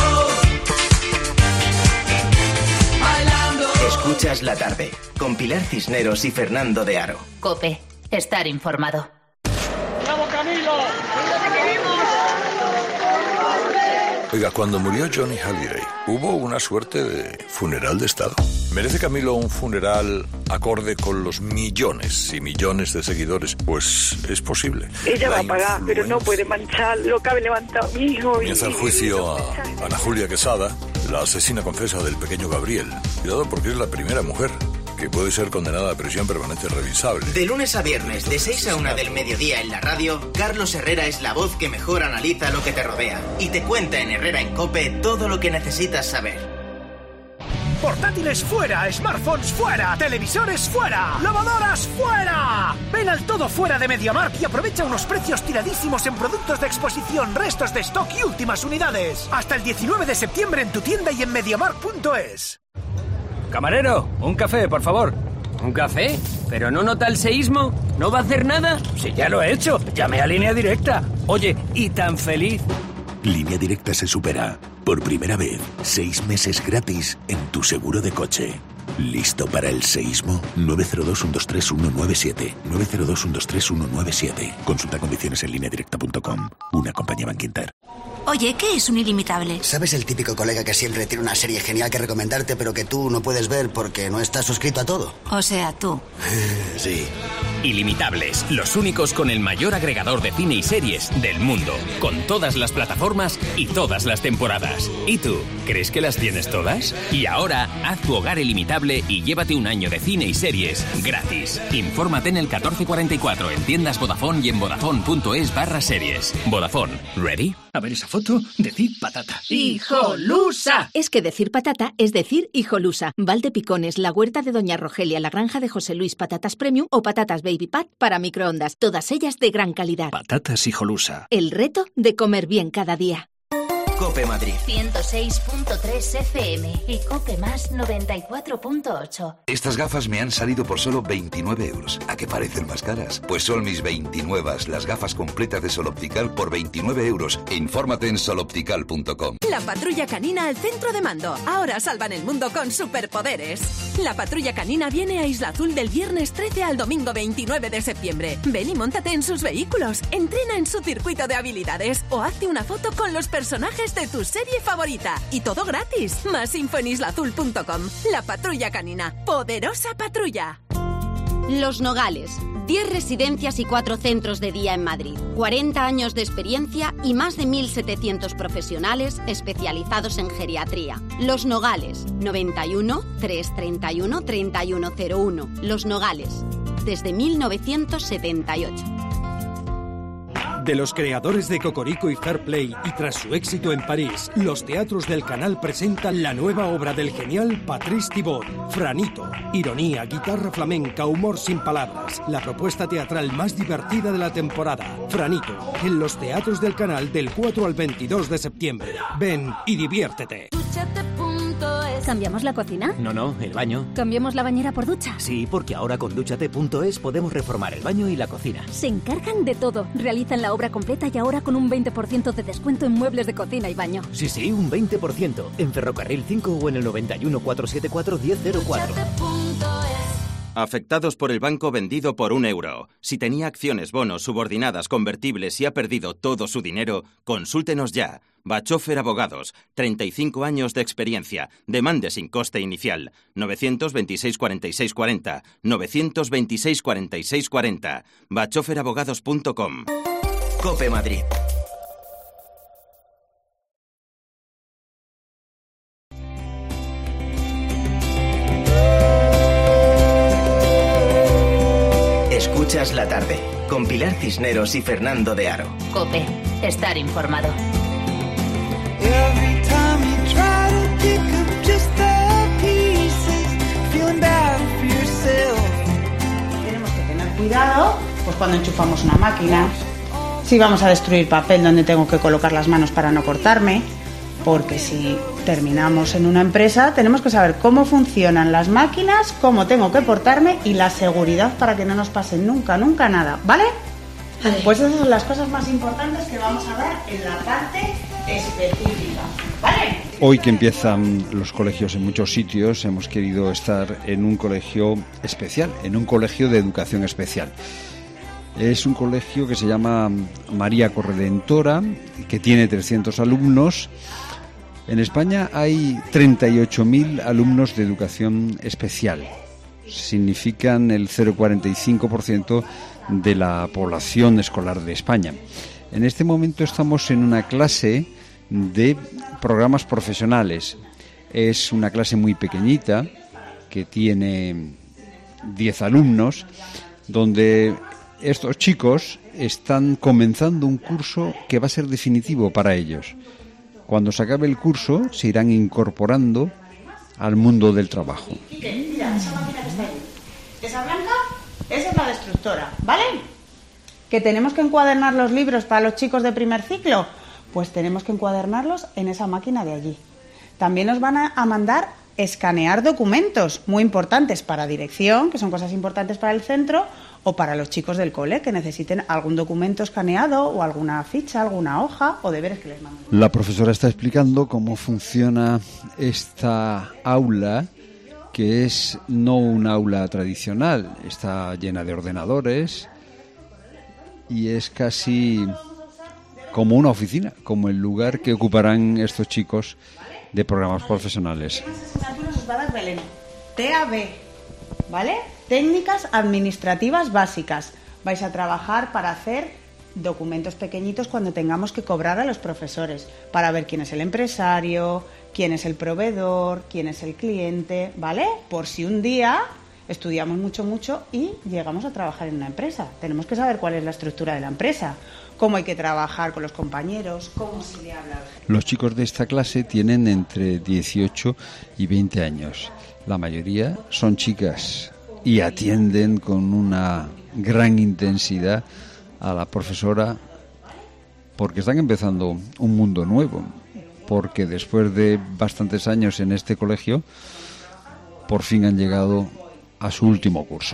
Escuchas la tarde con Pilar Cisneros y Fernando de Aro. Cope, estar informado. ¡Bravo, Camilo! Oiga, cuando murió Johnny Hallyday, hubo una suerte de funeral de Estado. ¿Merece Camilo un funeral acorde con los millones y millones de seguidores? Pues es posible. Ella va a pagar, pero no puede manchar lo que ha levantado mi hijo. Comienza el juicio a Ana Julia Quesada, la asesina confesa del pequeño Gabriel. Cuidado porque es la primera mujer que puede ser condenada a prisión permanente revisable. De lunes a viernes, de 6 a 1 del mediodía en la radio, Carlos Herrera es la voz que mejor analiza lo que te rodea y te cuenta en Herrera en COPE todo lo que necesitas saber. Portátiles fuera, smartphones fuera, televisores fuera, lavadoras fuera. Ven al todo fuera de MediaMarkt y aprovecha unos precios tiradísimos en productos de exposición, restos de stock y últimas unidades. Hasta el 19 de septiembre en tu tienda y en MediaMarkt.es. Camarero, un café, por favor. ¿Un café? ¿Pero no nota el seísmo? ¿No va a hacer nada? Si ya lo he hecho, llamé a Línea Directa. Oye, y tan feliz. Línea Directa se supera. Por primera vez, 6 meses gratis en tu seguro de coche. ¿Listo para el seísmo? 902-123-197. 902-123-197. Consulta condiciones en lineadirecta.com. Una compañía Bankinter. Oye, ¿qué es un ilimitable? ¿Sabes el típico colega que siempre tiene una serie genial que recomendarte, pero que tú no puedes ver porque no estás suscrito a todo? O sea, tú. Sí. Ilimitables, los únicos con el mayor agregador de cine y series del mundo, con todas las plataformas y todas las temporadas. ¿Y tú, crees que las tienes todas? Y ahora, haz tu hogar ilimitable y llévate un año de cine y series gratis. Infórmate en el 1444, en tiendas Vodafone y en vodafone.es/series. Vodafone, ¿ready? A ver esa foto, decid patata. ¡Hijolusa! Es que decir patata es decir hijolusa. Valdepicones, la huerta de Doña Rogelia, la granja de José Luis, patatas premium o patatas Baby Pat para microondas. Todas ellas de gran calidad. Patatas hijolusa. El reto de comer bien cada día. COPE Madrid 106.3 FM y COPE Más 94.8. Estas gafas me han salido por solo 29 euros. ¿A qué parecen más caras? Pues son mis 29, las gafas completas de Sol Optical por 29 euros. Infórmate en soloptical.com. La patrulla canina al centro de mando. Ahora salvan el mundo con superpoderes. La patrulla canina viene a Isla Azul del viernes 13 al domingo 29 de septiembre. Ven y móntate en sus vehículos. Entrena en su circuito de habilidades o hazte una foto con los personajes de tu serie favorita. Y todo gratis. Más info en islaazul.com. La patrulla canina. Poderosa patrulla. Los Nogales. 10 residencias y 4 centros de día en Madrid. 40 años de experiencia y más de 1.700 profesionales especializados en geriatría. Los Nogales. 91 331 3101. Los Nogales. Desde 1978. De los creadores de Cocorico y Fair Play y tras su éxito en París, los teatros del Canal presentan la nueva obra del genial Patrice Thibot, Franito. Ironía, guitarra flamenca, humor sin palabras. La propuesta teatral más divertida de la temporada. Franito, en los teatros del Canal del 4 al 22 de septiembre. Ven y diviértete. ¿Cambiamos la cocina? No, el baño. ¿Cambiamos la bañera por ducha? Sí, porque ahora con Dúchate.es podemos reformar el baño y la cocina. Se encargan de todo. Realizan la obra completa y ahora con un 20% de descuento en muebles de cocina y baño. Sí, un 20%. En Ferrocarril 5 o en el 91 474 1004. Afectados por el banco vendido por €1. Si tenía acciones, bonos, subordinadas, convertibles y ha perdido todo su dinero, consúltenos ya. Bachofer Abogados, 35 años de experiencia. Demande sin coste inicial. 926 46 40. 926 46 40. bachoferabogados.com. COPE Madrid. Escuchas la tarde con Pilar Cisneros y Fernando de Aro. COPE, estar informado. cuidado pues cuando enchufamos una máquina, si vamos a destruir papel donde tengo que colocar las manos para no cortarme, porque si terminamos en una empresa tenemos que saber cómo funcionan las máquinas, cómo tengo que portarme y la seguridad para que no nos pase nunca nada, ¿vale? Vale. Pues esas son las cosas más importantes que vamos a ver en la parte específica, ¿vale? Hoy que empiezan los colegios en muchos sitios, hemos querido estar en un colegio especial, en un colegio de educación especial. Es un colegio que se llama María Corredentora, que tiene 300 alumnos. En España hay 38.000 alumnos de educación especial. Significan el 0,45% de la población escolar de España. En este momento estamos en una clase de programas profesionales. Es una clase muy pequeñita, que tiene 10 alumnos, donde estos chicos están comenzando un curso que va a ser definitivo para ellos. Cuando se acabe el curso, se irán incorporando al mundo del trabajo. Mira, esa máquina que está ahí, esa blanca, esa es la destructora, ¿vale? ¿Que tenemos que encuadernar los libros para los chicos de primer ciclo? Pues tenemos que encuadernarlos en esa máquina de allí. También nos van a mandar escanear documentos muy importantes para dirección, que son cosas importantes para el centro, o para los chicos del cole que necesiten algún documento escaneado o alguna ficha, alguna hoja o deberes que les manden. La profesora está explicando cómo funciona esta aula, que es no un aula tradicional, está llena de ordenadores y es casi como una oficina, como el lugar que ocuparán estos chicos de programas profesionales. Las asignaturas os va a dar Belén. TAB, ¿vale? Técnicas administrativas básicas. Vais a trabajar para hacer documentos pequeñitos cuando tengamos que cobrar a los profesores, para ver quién es el empresario, quién es el proveedor, quién es el cliente, ¿vale? Por si un día estudiamos mucho y llegamos a trabajar en una empresa. Tenemos que saber cuál es la estructura de la empresa, cómo hay que trabajar con los compañeros, cómo se le habla. Los chicos de esta clase tienen entre 18 y 20 años. La mayoría son chicas y atienden con una gran intensidad a la profesora porque están empezando un mundo nuevo, porque después de bastantes años en este colegio, por fin han llegado a su último curso.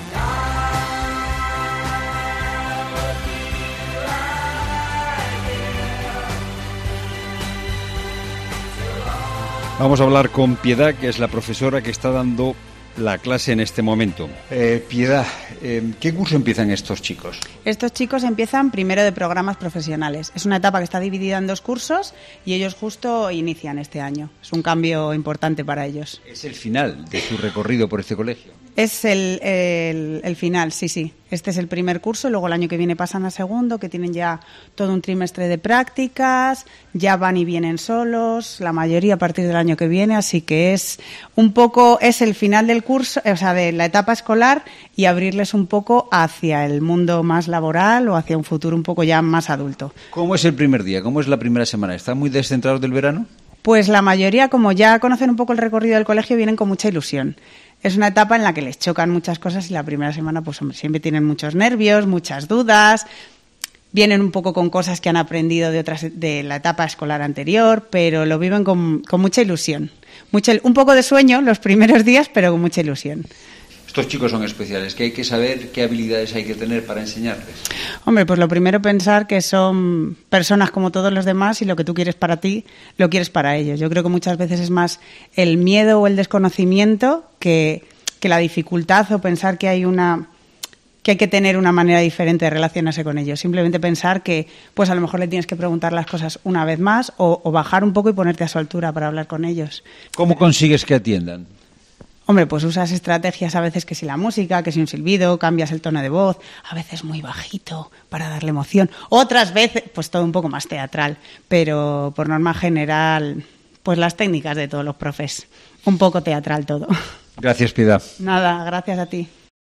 Vamos a hablar con Piedad, que es la profesora que está dando la clase en este momento. Piedad, ¿qué curso empiezan estos chicos? Estos chicos empiezan primero de programas profesionales. Es una etapa que está dividida en 2 cursos y ellos justo inician este año. Es un cambio importante para ellos. ¿Es el final de su recorrido por este colegio? Es el final, sí. Este es el primer curso, luego el año que viene pasan a segundo, que tienen ya todo un trimestre de prácticas, ya van y vienen solos, la mayoría a partir del año que viene, así que es el final del curso, o sea, de la etapa escolar y abrirles un poco hacia el mundo más laboral o hacia un futuro un poco ya más adulto. ¿Cómo es el primer día? ¿Cómo es la primera semana? ¿Están muy descentrados del verano? Pues la mayoría, como ya conocen un poco el recorrido del colegio, vienen con mucha ilusión. Es una etapa en la que les chocan muchas cosas y la primera semana, pues hombre, siempre tienen muchos nervios, muchas dudas, vienen un poco con cosas que han aprendido de la etapa escolar anterior, pero lo viven con mucha ilusión. Un poco de sueño los primeros días, pero con mucha ilusión. Estos chicos son especiales, que hay que saber qué habilidades hay que tener para enseñarles. Hombre, pues lo primero pensar que son personas como todos los demás y lo que tú quieres para ti, lo quieres para ellos. Yo creo que muchas veces es más el miedo o el desconocimiento que la dificultad o pensar que hay que tener una manera diferente de relacionarse con ellos. Simplemente pensar que pues a lo mejor le tienes que preguntar las cosas una vez más o bajar un poco y ponerte a su altura para hablar con ellos. ¿Cómo consigues que atiendan? Hombre, pues usas estrategias a veces que si la música, que si un silbido, cambias el tono de voz, a veces muy bajito para darle emoción, otras veces pues todo un poco más teatral, pero por norma general pues las técnicas de todos los profes, un poco teatral todo. Gracias, Piedad. Nada, gracias a ti.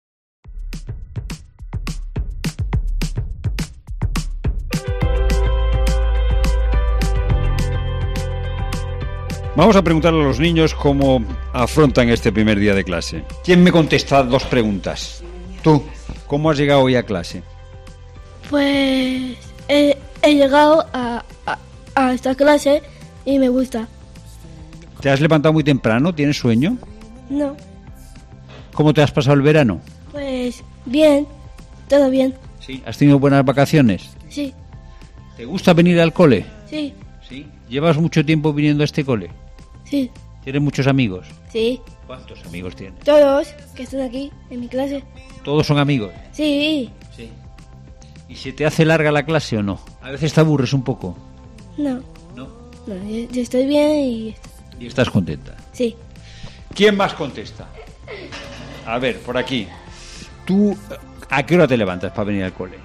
Vamos a preguntarle a los niños cómo afrontan este primer día de clase. ¿Quién me contesta 2 preguntas? Tú. ¿Cómo has llegado hoy a clase? Pues he llegado a esta clase y me gusta. ¿Te has levantado muy temprano? ¿Tienes sueño? No, ¿Cómo te has pasado el verano? pues bien, todo bien. Sí. ¿Has tenido buenas vacaciones? Sí, ¿Te gusta venir al cole? sí, Sí. ¿Llevas mucho tiempo viniendo a este cole? sí, ¿Tienes muchos amigos? sí. ¿Cuántos amigos tienes? Todos que están aquí en mi clase. ¿Todos son amigos? Sí, Sí. ¿Y se te hace larga la clase o no? A veces te aburres un poco. no. No. No, yo estoy bien y ¿Y estás contenta? sí. ¿Quién más contesta? A ver, por aquí. ¿Tú a qué hora te levantas para venir al cole?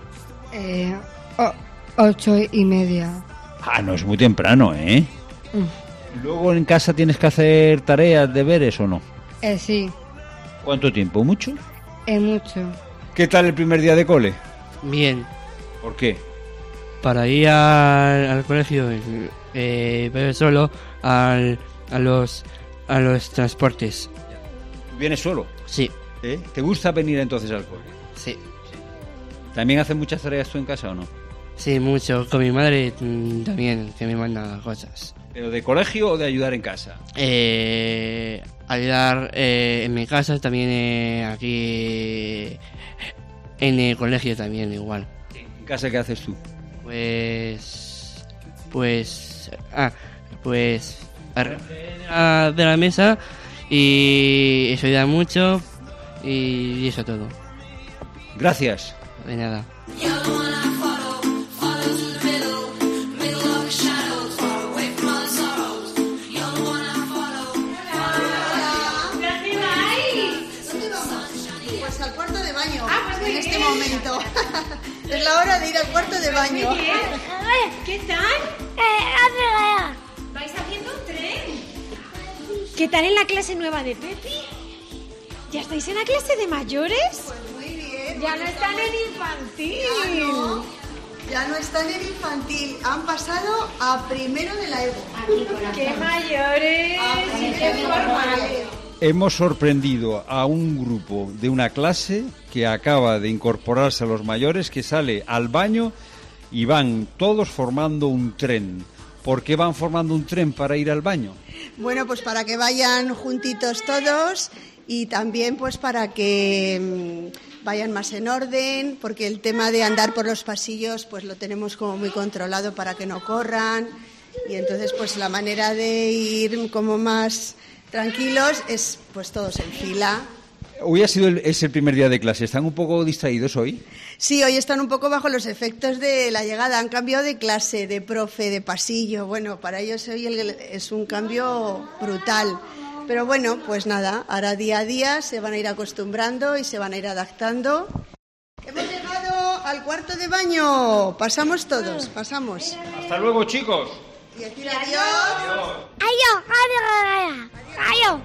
8:30. Ah, no es muy temprano, ¿eh? ¿Luego en casa tienes que hacer tareas, deberes o no? Sí, ¿Cuánto tiempo? ¿Mucho? mucho. ¿Qué tal el primer día de cole? Bien. ¿Por qué? Para ir al colegio, pero solo a los transportes. ¿Vienes solo? Sí. ¿Te gusta venir entonces al cole? Sí. ¿También haces muchas tareas tú en casa o no? Sí, mucho. Con mi madre también, que me manda cosas. ¿Pero de colegio o de ayudar en casa? Ayudar en mi casa, también aquí en el colegio también igual. ¿En casa qué haces tú? Pues de la mesa y eso ayuda mucho y eso todo. Gracias. De nada. Pues al cuarto de baño, en este momento. Es la hora de ir al cuarto de baño. Muy bien. ¿Qué tal? ¿Vais haciendo un tren? ¿Qué tal en la clase nueva de Pepi? ¿Ya estáis en la clase de mayores? Pues muy bien. Ya no están en infantil. Ya no están en infantil. Han pasado a primero de la EVO. ¡Qué mayores! Y qué formales. Hemos sorprendido a un grupo de una clase que acaba de incorporarse a los mayores, que sale al baño y van todos formando un tren. ¿Por qué van formando un tren para ir al baño? Bueno, pues para que vayan juntitos todos y también pues para que vayan más en orden, porque el tema de andar por los pasillos pues lo tenemos como muy controlado para que no corran, y entonces pues la manera de ir como más tranquilos es pues todos en fila. Hoy es el primer día de clase. ¿Están un poco distraídos hoy? Sí, hoy están un poco bajo los efectos de la llegada. Han cambiado de clase, de profe, de pasillo. Bueno, para ellos hoy es un cambio brutal. Pero bueno, pues nada, ahora día a día se van a ir acostumbrando y se van a ir adaptando. Hemos llegado al cuarto de baño. Pasamos todos, pasamos. Hasta luego, chicos. Y decir adiós. Adiós.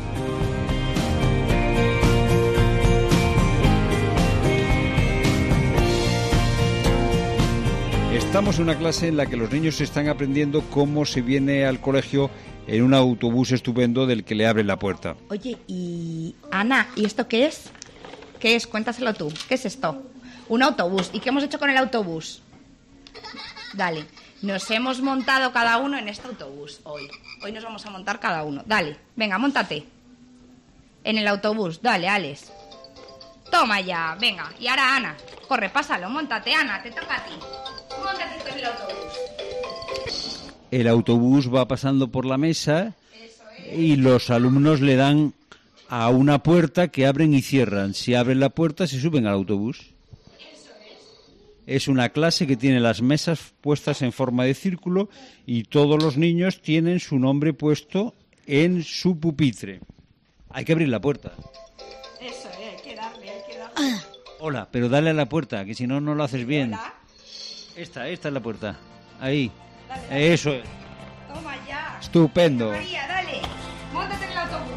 Estamos en una clase en la que los niños están aprendiendo cómo se viene al colegio en un autobús estupendo del que le abren la puerta. Oye, y Ana, ¿y esto qué es? ¿Qué es? Cuéntaselo tú. ¿Qué es esto? Un autobús. ¿Y qué hemos hecho con el autobús? Dale. Nos hemos montado cada uno en este autobús hoy. Hoy nos vamos a montar cada uno. Dale, venga, móntate. En el autobús. Dale, Alex. Toma ya, venga. Y ahora Ana. Corre, pásalo, móntate, Ana, te toca a ti. Móntate en el autobús. El autobús va pasando por la mesa y los alumnos le dan a una puerta que abren y cierran. Si abren la puerta, se suben al autobús. Es una clase que tiene las mesas puestas en forma de círculo y todos los niños tienen su nombre puesto en su pupitre. Hay que abrir la puerta. Eso, hay que darle. Hola, pero dale a la puerta, que si no, no lo haces bien. Hola. Esta es la puerta. Ahí. Dale. Eso es. Toma ya. Estupendo. María, dale. Móntate en el autobús.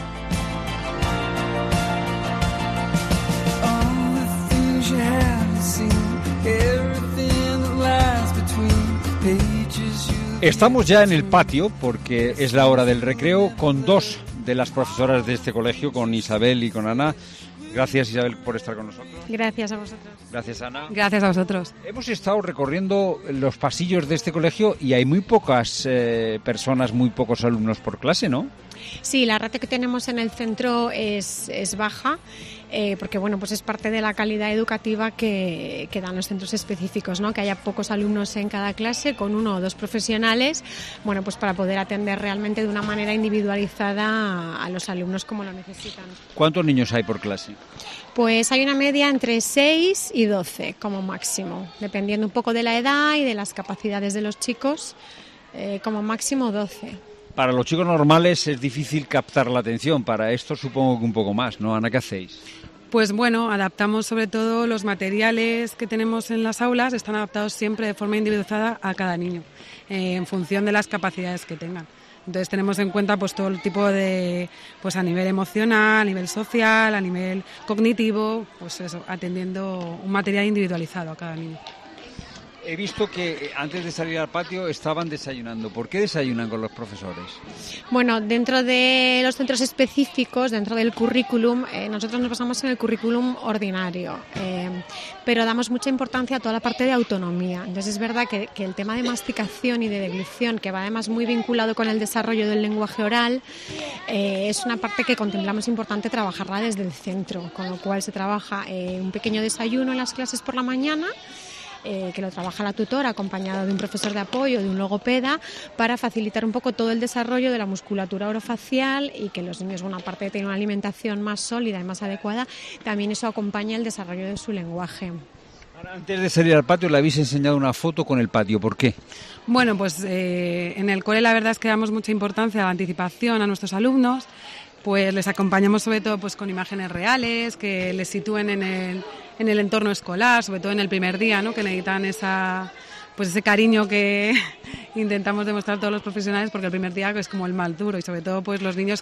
Estamos ya en el patio porque es la hora del recreo con dos de las profesoras de este colegio, con Isabel y con Ana. Gracias, Isabel, por estar con nosotros. Gracias a vosotros. Gracias, Ana. Gracias a vosotros. Hemos estado recorriendo los pasillos de este colegio y hay muy pocas personas, muy pocos alumnos por clase, ¿no? Sí, la ratio que tenemos en el centro es baja, porque bueno, pues es parte de la calidad educativa que dan los centros específicos, ¿no? Que haya pocos alumnos en cada clase, con 1 o 2 profesionales, bueno, pues para poder atender realmente de una manera individualizada a los alumnos como lo necesitan. ¿Cuántos niños hay por clase? Pues hay una media entre 6 y 12 como máximo, dependiendo un poco de la edad y de las capacidades de los chicos, como máximo 12. Para los chicos normales es difícil captar la atención, para esto supongo que un poco más, ¿no? Ana, ¿qué hacéis? Pues bueno, adaptamos sobre todo los materiales que tenemos en las aulas, están adaptados siempre de forma individualizada a cada niño, en función de las capacidades que tengan. Entonces tenemos en cuenta pues todo el tipo de, pues a nivel emocional, a nivel social, a nivel cognitivo, pues eso, atendiendo un material individualizado a cada niño. He visto que antes de salir al patio estaban desayunando. ¿Por qué desayunan con los profesores? Bueno, dentro de los centros específicos, dentro del currículum, nosotros nos basamos en el currículum ordinario, pero damos mucha importancia a toda la parte de autonomía. Entonces es verdad que el tema de masticación y de deglución, que va además muy vinculado con el desarrollo del lenguaje oral, es una parte que contemplamos importante trabajarla desde el centro, con lo cual se trabaja un pequeño desayuno en las clases por la mañana, que lo trabaja la tutora acompañado de un profesor de apoyo, de un logopeda, para facilitar un poco todo el desarrollo de la musculatura orofacial y que los niños, bueno, aparte de tener una alimentación más sólida y más adecuada, también eso acompaña el desarrollo de su lenguaje. Ahora, antes de salir al patio le habéis enseñado una foto con el patio, ¿por qué? Bueno, pues en el cole la verdad es que damos mucha importancia a la anticipación a nuestros alumnos, pues les acompañamos sobre todo pues con imágenes reales que les sitúen en el entorno escolar, sobre todo en el primer día, ¿no? Que necesitan ese cariño que intentamos demostrar todos los profesionales, porque el primer día es como el mal duro y sobre todo pues los niños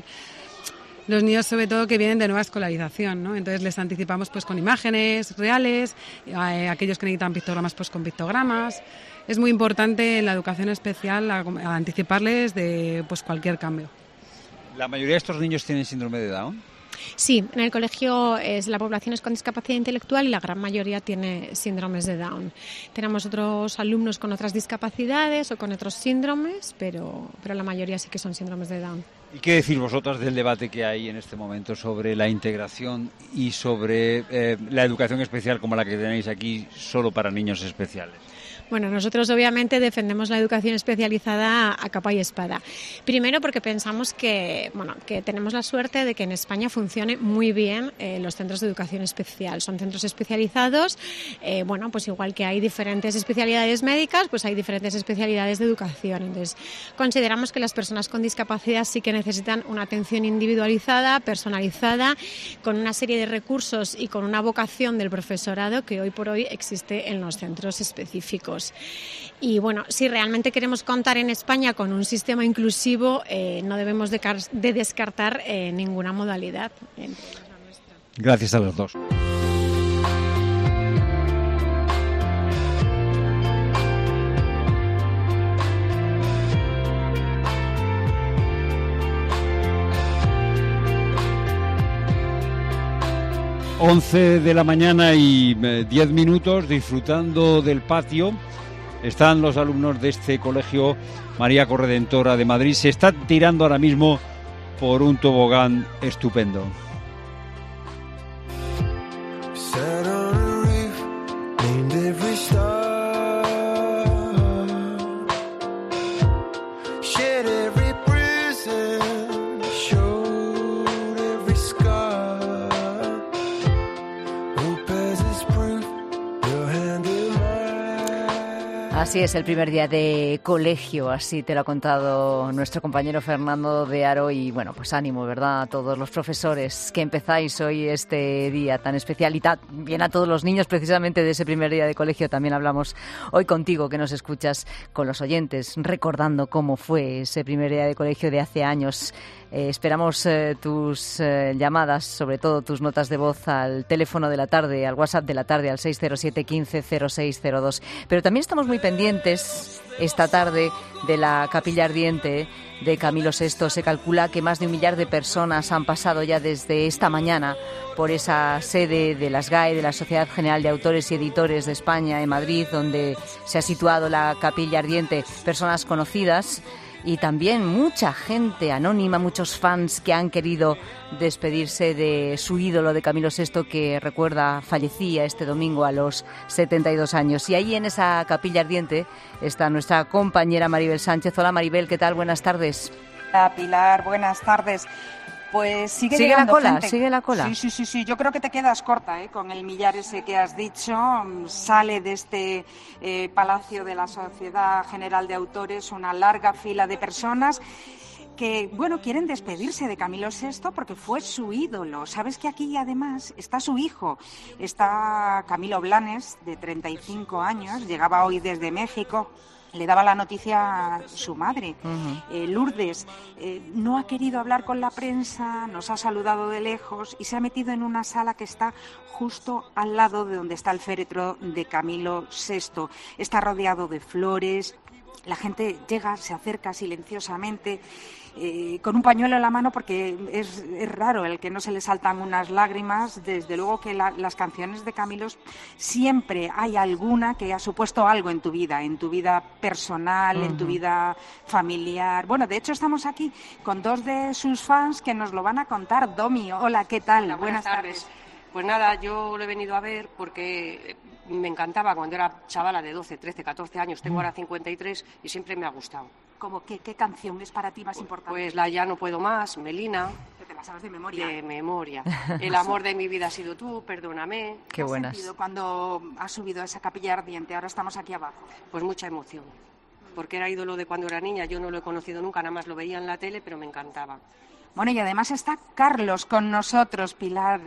sobre todo que vienen de nueva escolarización, ¿no? Entonces les anticipamos pues con imágenes reales, aquellos que necesitan pictogramas pues con pictogramas. Es muy importante en la educación especial a anticiparles de pues cualquier cambio. ¿La mayoría de estos niños tienen síndrome de Down? Sí, en el colegio la población es con discapacidad intelectual y la gran mayoría tiene síndromes de Down. Tenemos otros alumnos con otras discapacidades o con otros síndromes, pero la mayoría sí que son síndromes de Down. ¿Y qué decir vosotras del debate que hay en este momento sobre la integración y sobre la educación especial como la que tenéis aquí solo para niños especiales? Bueno, nosotros obviamente defendemos la educación especializada a capa y espada. Primero porque pensamos que tenemos la suerte de que en España funcione muy bien los centros de educación especial. Son centros especializados, pues igual que hay diferentes especialidades médicas, pues hay diferentes especialidades de educación. Entonces, consideramos que las personas con discapacidad sí que necesitan una atención individualizada, personalizada, con una serie de recursos y con una vocación del profesorado que hoy por hoy existe en los centros específicos. Y bueno, si realmente queremos contar en España con un sistema inclusivo, no debemos de descartar ninguna modalidad. Gracias a los dos. Once de la mañana y 10 minutos, disfrutando del patio. Están los alumnos de este colegio María Corredentora de Madrid. Se están tirando ahora mismo por un tobogán estupendo. Así es el primer día de colegio, así te lo ha contado nuestro compañero Fernando de Aro y bueno, pues ánimo, ¿verdad? A todos los profesores que empezáis hoy este día tan especial y también a todos los niños precisamente de ese primer día de colegio. También hablamos hoy contigo que nos escuchas con los oyentes recordando cómo fue ese primer día de colegio de hace años. Esperamos tus llamadas, sobre todo tus notas de voz al teléfono de la tarde, al WhatsApp de la tarde, al 607 15 0602. Pero también estamos muy pendientes esta tarde de la Capilla Ardiente de Camilo VI. Se calcula que más de 1 millar de personas han pasado ya desde esta mañana por esa sede de la SGAE, de la Sociedad General de Autores y Editores de España, en Madrid, donde se ha situado la Capilla Ardiente. Personas conocidas y también mucha gente anónima, muchos fans que han querido despedirse de su ídolo, de Camilo VI, que recuerda fallecía este domingo a los 72 años. Y ahí en esa Capilla Ardiente está nuestra compañera Maribel Sánchez. Hola Maribel, ¿qué tal? Buenas tardes. Hola Pilar, buenas tardes. Pues sigue la cola, gente. sigue la cola. Sí. Yo creo que te quedas corta con el millar ese que has dicho. Sale de este Palacio de la Sociedad General de Autores una larga fila de personas que, bueno, quieren despedirse de Camilo VI porque fue su ídolo. Sabes que aquí además está su hijo, está Camilo Blanes, de 35 años, llegaba hoy desde México. Le daba la noticia a su madre, Lourdes. No ha querido hablar con la prensa, nos ha saludado de lejos y se ha metido en una sala que está justo al lado de donde está el féretro de Camilo VI. Está rodeado de flores. La gente llega, se acerca silenciosamente, con un pañuelo en la mano, porque es raro el que no se le saltan unas lágrimas. Desde luego que las canciones de Camilo, siempre hay alguna que ha supuesto algo en tu vida personal, en tu vida familiar. Bueno, de hecho estamos aquí con 2 de sus fans que nos lo van a contar. Domi, hola, ¿qué tal? Hola, buenas tardes. Pues nada, yo lo he venido a ver porque me encantaba cuando era chavala de 12, 13, 14 años. Tengo ahora 53 y siempre me ha gustado. ¿Cómo qué canción es para ti más importante? Pues la Ya no puedo más, Melina. ¿Que te la sabes de memoria? De memoria. El amor de mi vida ha sido tú, perdóname. Qué buenas. ¿Qué has sentido cuando has subido a esa Capilla Ardiente? Ahora estamos aquí abajo. Pues mucha emoción. Porque era ídolo de cuando era niña. Yo no lo he conocido nunca, nada más lo veía en la tele, pero me encantaba. Bueno, y además está Carlos con nosotros, Pilar,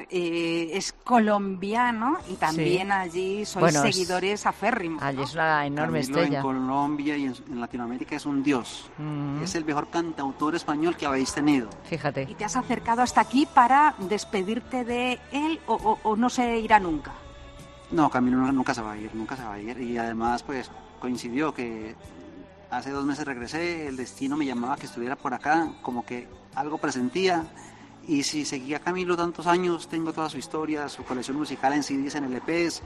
es colombiano y también allí sois seguidores aférrimos. Allí es una enorme estrella. En Colombia y en Latinoamérica es un dios. Es el mejor cantautor español que habéis tenido. Fíjate. ¿Y te has acercado hasta aquí para despedirte de él o no se irá nunca? No, Camilo nunca se va a ir. Y además, pues, coincidió que hace 2 meses regresé, el destino me llamaba que estuviera por acá, como que algo presentía, y si seguía Camilo tantos años, tengo toda su historia, su colección musical en CDs, en LPs,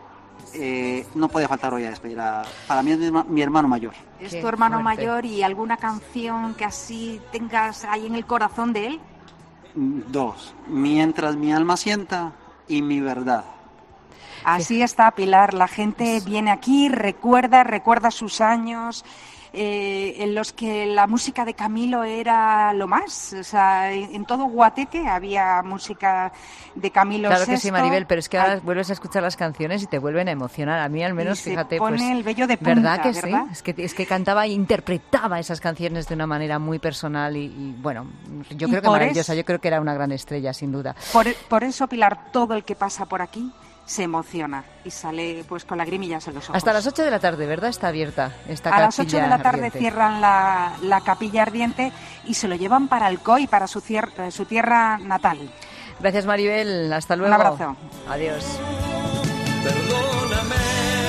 no puede faltar hoy a despedir para mí es mi hermano mayor. ¿Es tu hermano mayor y alguna canción que así tengas ahí en el corazón de él? 2, Mientras mi alma sienta y Mi verdad. Así está, Pilar, la gente viene aquí, recuerda sus años en los que la música de Camilo era lo más. O sea, en todo Guateque había música de Camilo VI. Claro que sí, Maribel, pero es que ahora vuelves a escuchar las canciones y te vuelven a emocionar. A mí al menos, fíjate, se pone pues el vello de punta, ¿verdad que ¿verdad? sí? Es que cantaba e interpretaba esas canciones de una manera muy personal y bueno, yo creo que maravillosa. Yo creo que era una gran estrella, sin duda. Por eso, Pilar, todo el que pasa por aquí se emociona y sale pues con lagrimillas en los ojos. Hasta las 8 de la tarde, ¿verdad? Está abierta esta capilla. A las 8 de la tarde ardiente. Cierran la Capilla Ardiente y se lo llevan para Alcoy, para su tierra natal. Gracias, Maribel. Hasta luego. Un abrazo. Adiós. Perdóname.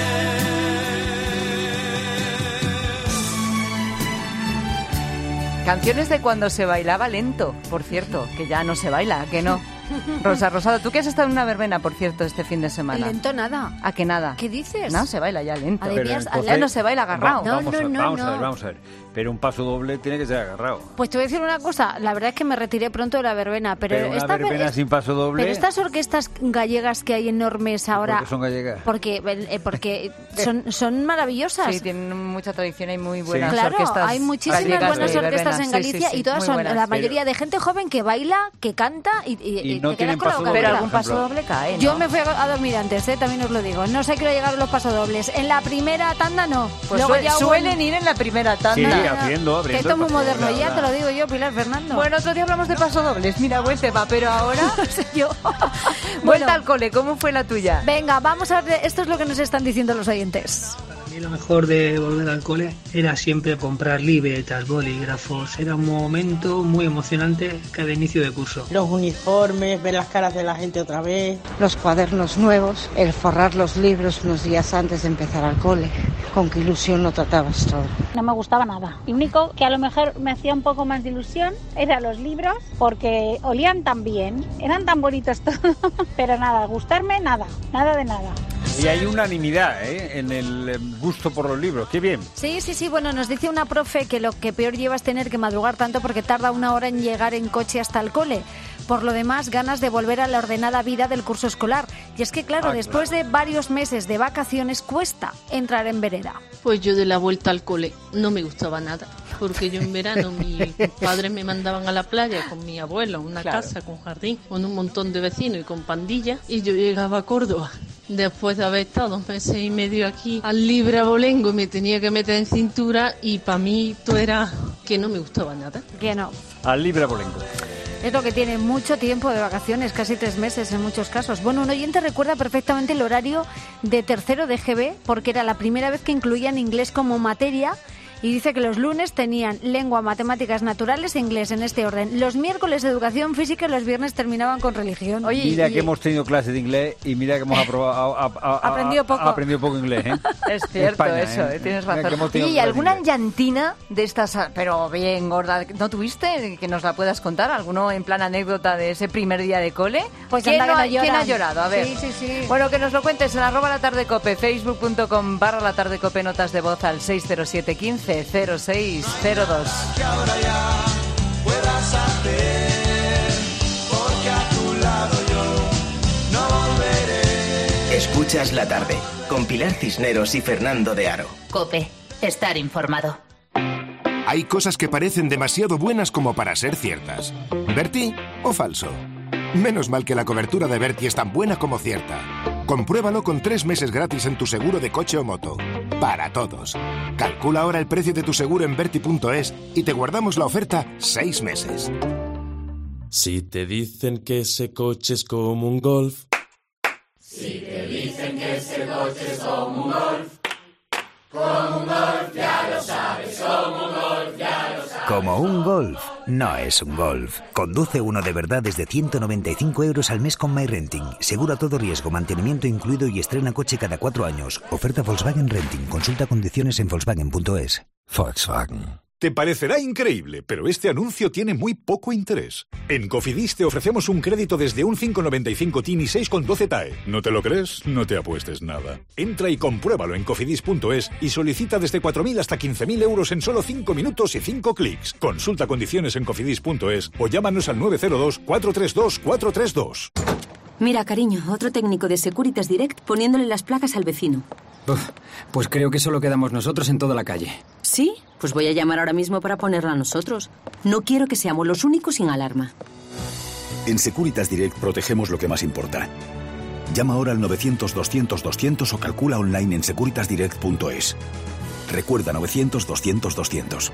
Canciones de cuando se bailaba lento, por cierto, que ya no se baila, que no. Rosa Rosado, tú que has estado en una verbena, por cierto, este fin de semana. Lento nada. ¿A que nada? ¿Qué dices? No, se baila ya lento. Además, ya no se baila agarrado. Vamos a ver. Pero un paso doble tiene que ser agarrado. Pues te voy a decir una cosa, la verdad es que me retiré pronto de la verbena, pero una verbena sin paso doble. Pero estas orquestas gallegas que hay enormes ahora. ¿Por qué son gallegas? Porque son maravillosas. Sí, tienen mucha tradición y muy buenas claro, orquestas. Hay muchísimas buenas orquestas en Galicia y todas son buenas, la mayoría de gente joven que baila, que canta y no te quedas con la boca. Pero algún paso doble cae, ¿no? Yo me fui a dormir antes, también os lo digo. No sé, quiero llegar a los pasodobles. En la primera tanda no. Pues suelen ir en la primera tanda. Sí, abriendo. Que esto es muy moderno, ya te lo digo yo, Pilar Fernando. Bueno, otro día hablamos de pasodobles. Mira, buen tema, pero ahora no sé yo. Vuelta al cole, ¿cómo fue la tuya? Venga, vamos a ver, esto es lo que nos están diciendo los oyentes. mí lo mejor de volver al cole era siempre comprar libretas, bolígrafos. Era un momento muy emocionante cada inicio de curso. Los uniformes, ver las caras de la gente otra vez. Los cuadernos nuevos, el forrar los libros unos días antes de empezar al cole. Con qué ilusión lo tratabas todo. No me gustaba nada. Lo único que a lo mejor me hacía un poco más de ilusión eran los libros, porque olían tan bien, eran tan bonitos todos, pero nada, gustarme nada de nada. Y hay unanimidad en el gusto por los libros, qué bien. Sí, bueno, nos dice una profe que lo que peor lleva es tener que madrugar tanto porque tarda 1 hora en llegar en coche hasta el cole. Por lo demás, ganas de volver a la ordenada vida del curso escolar. Y es que, claro, después de varios meses de vacaciones cuesta entrar en vereda. Pues yo de la vuelta al cole no me gustaba nada, porque yo en verano mis padres me mandaban a la playa con mi abuelo, una casa con jardín, con un montón de vecinos y con pandillas, y yo llegaba a Córdoba. Después de haber estado 2 meses y medio aquí al libre abolengo y me tenía que meter en cintura, y para mí todo era que no me gustaba nada. Que no. Al libre abolengo. Es lo que tiene mucho tiempo de vacaciones, casi 3 meses en muchos casos. Bueno, un oyente recuerda perfectamente el horario de tercero de GB porque era la primera vez que incluían inglés como materia. Y dice que los lunes tenían lengua, matemáticas, naturales e inglés en este orden. Los miércoles educación física y los viernes terminaban con religión. Oye, mira que hemos tenido clase de inglés y mira que hemos aprendido poco inglés. Es cierto, España, eso, tienes razón. Oye, ¿y alguna llantina de estas, pero bien gorda, no tuviste? Que nos la puedas contar. ¿Alguno en plan anécdota de ese primer día de cole? Pues ¿Quién anda, ¿quién ha llorado? A ver. Sí. Bueno, que nos lo cuentes en @latardecope, facebook.com/latardecope, notas de voz al 60715 0602. Que ahora ya puedas hacer, porque a tu lado yo no volveré. Escuchas La Tarde, con Pilar Cisneros y Fernando de Aro. COPE, estar informado. Hay cosas que parecen demasiado buenas como para ser ciertas. ¿Berti o falso? Menos mal que la cobertura de Berti es tan buena como cierta. Compruébalo con 3 meses gratis en tu seguro de coche o moto. Para todos. Calcula ahora el precio de tu seguro en Berti.es y te guardamos la oferta 6 meses. Si te dicen que ese coche es como un Golf. Si te dicen que ese coche es como un Golf. Como un Golf, ya lo sabes, como un Golf, ya lo sabes. Como un Golf, no es un Golf. Conduce uno de verdad desde 195 € al mes con MyRenting. Seguro a todo riesgo, mantenimiento incluido y estrena coche cada 4 años. Oferta Volkswagen Renting. Consulta condiciones en Volkswagen.es. Volkswagen. Te parecerá increíble, pero este anuncio tiene muy poco interés. En Cofidis te ofrecemos un crédito desde un 5,95 TIN y 6,12 TAE. ¿No te lo crees? No te apuestes nada. Entra y compruébalo en cofidis.es y solicita desde 4.000 hasta 15.000 € en solo 5 minutos y 5 clics. Consulta condiciones en cofidis.es o llámanos al 902 432 432. Mira, cariño, otro técnico de Securitas Direct poniéndole las placas al vecino. Pues creo que solo quedamos nosotros en toda la calle. ¿Sí? Pues voy a llamar ahora mismo para ponerla a nosotros. No quiero que seamos los únicos sin alarma. En Securitas Direct protegemos lo que más importa. Llama ahora al 900-200-200 o calcula online en securitasdirect.es. Recuerda 900-200-200.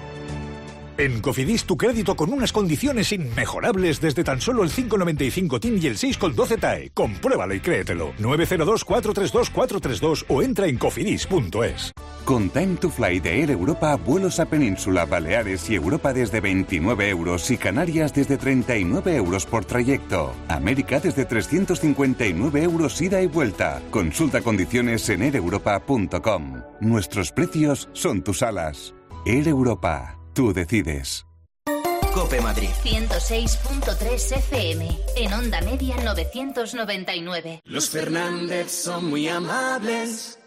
En Cofidis tu crédito con unas condiciones inmejorables desde tan solo el 5,95 TIN y el 6,12 TAE. Compruébalo y créetelo. 902 432 432 o entra en cofidis.es. Con Time to Fly de Air Europa, vuelos a Península, Baleares y Europa desde 29 € y Canarias desde 39 € por trayecto. América desde 359 € ida y vuelta. Consulta condiciones en aireuropa.com. Nuestros precios son tus alas. Air Europa. Tú decides. COPE Madrid 106.3 FM. En onda media 999. Los Fernández son muy amables.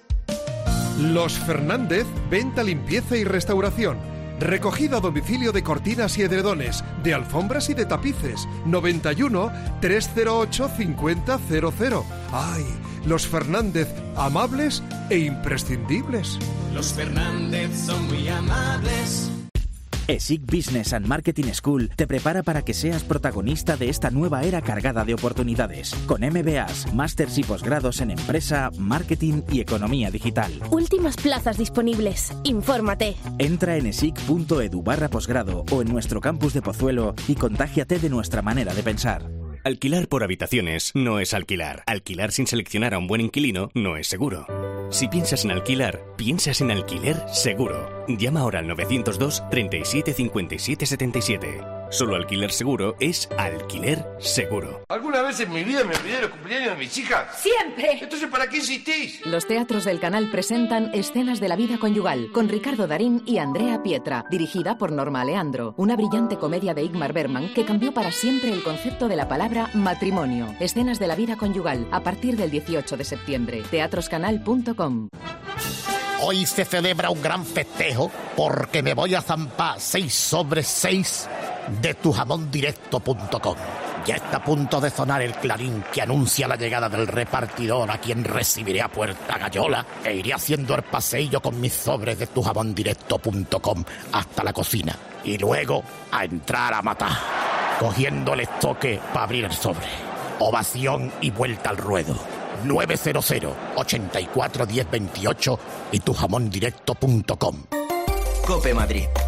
Los Fernández, venta, limpieza y restauración. Recogida a domicilio de cortinas y edredones, de alfombras y de tapices. 91 308 5000. ¡Ay! Los Fernández, amables e imprescindibles. Los Fernández son muy amables. ESIC Business and Marketing School te prepara para que seas protagonista de esta nueva era cargada de oportunidades, con MBAs, másters y posgrados en empresa, marketing y economía digital. Últimas plazas disponibles. Infórmate. Entra en esic.edu/posgrado o en nuestro campus de Pozuelo y contágiate de nuestra manera de pensar. Alquilar por habitaciones no es alquilar. Alquilar sin seleccionar a un buen inquilino no es seguro. Si piensas en alquilar, piensas en Alquiler Seguro. Llama ahora al 902 37 57 77. Solo Alquiler Seguro es Alquiler Seguro. ¿Alguna vez en mi vida me olvidé de los cumpleaños de mis hijas? ¡Siempre! Entonces, ¿para qué insistís? Los teatros del canal presentan Escenas de la vida conyugal, con Ricardo Darín y Andrea Pietra, dirigida por Norma Aleandro. Una brillante comedia de Ingmar Bergman que cambió para siempre el concepto de la palabra matrimonio. Escenas de la vida conyugal, a partir del 18 de septiembre. teatroscanal.com. Hoy se celebra un gran festejo porque me voy a zampar 6 sobre 6 de tujamondirecto.com. Ya está a punto de sonar el clarín que anuncia la llegada del repartidor, a quien recibiré a puerta gallola, e iré haciendo el paseillo con mis sobres de tujamondirecto.com hasta la cocina. Y luego a entrar a matar, cogiendo el estoque para abrir el sobre. Ovación y vuelta al ruedo. 900 84 10 28 y tujamondirecto.com. COPE Madrid.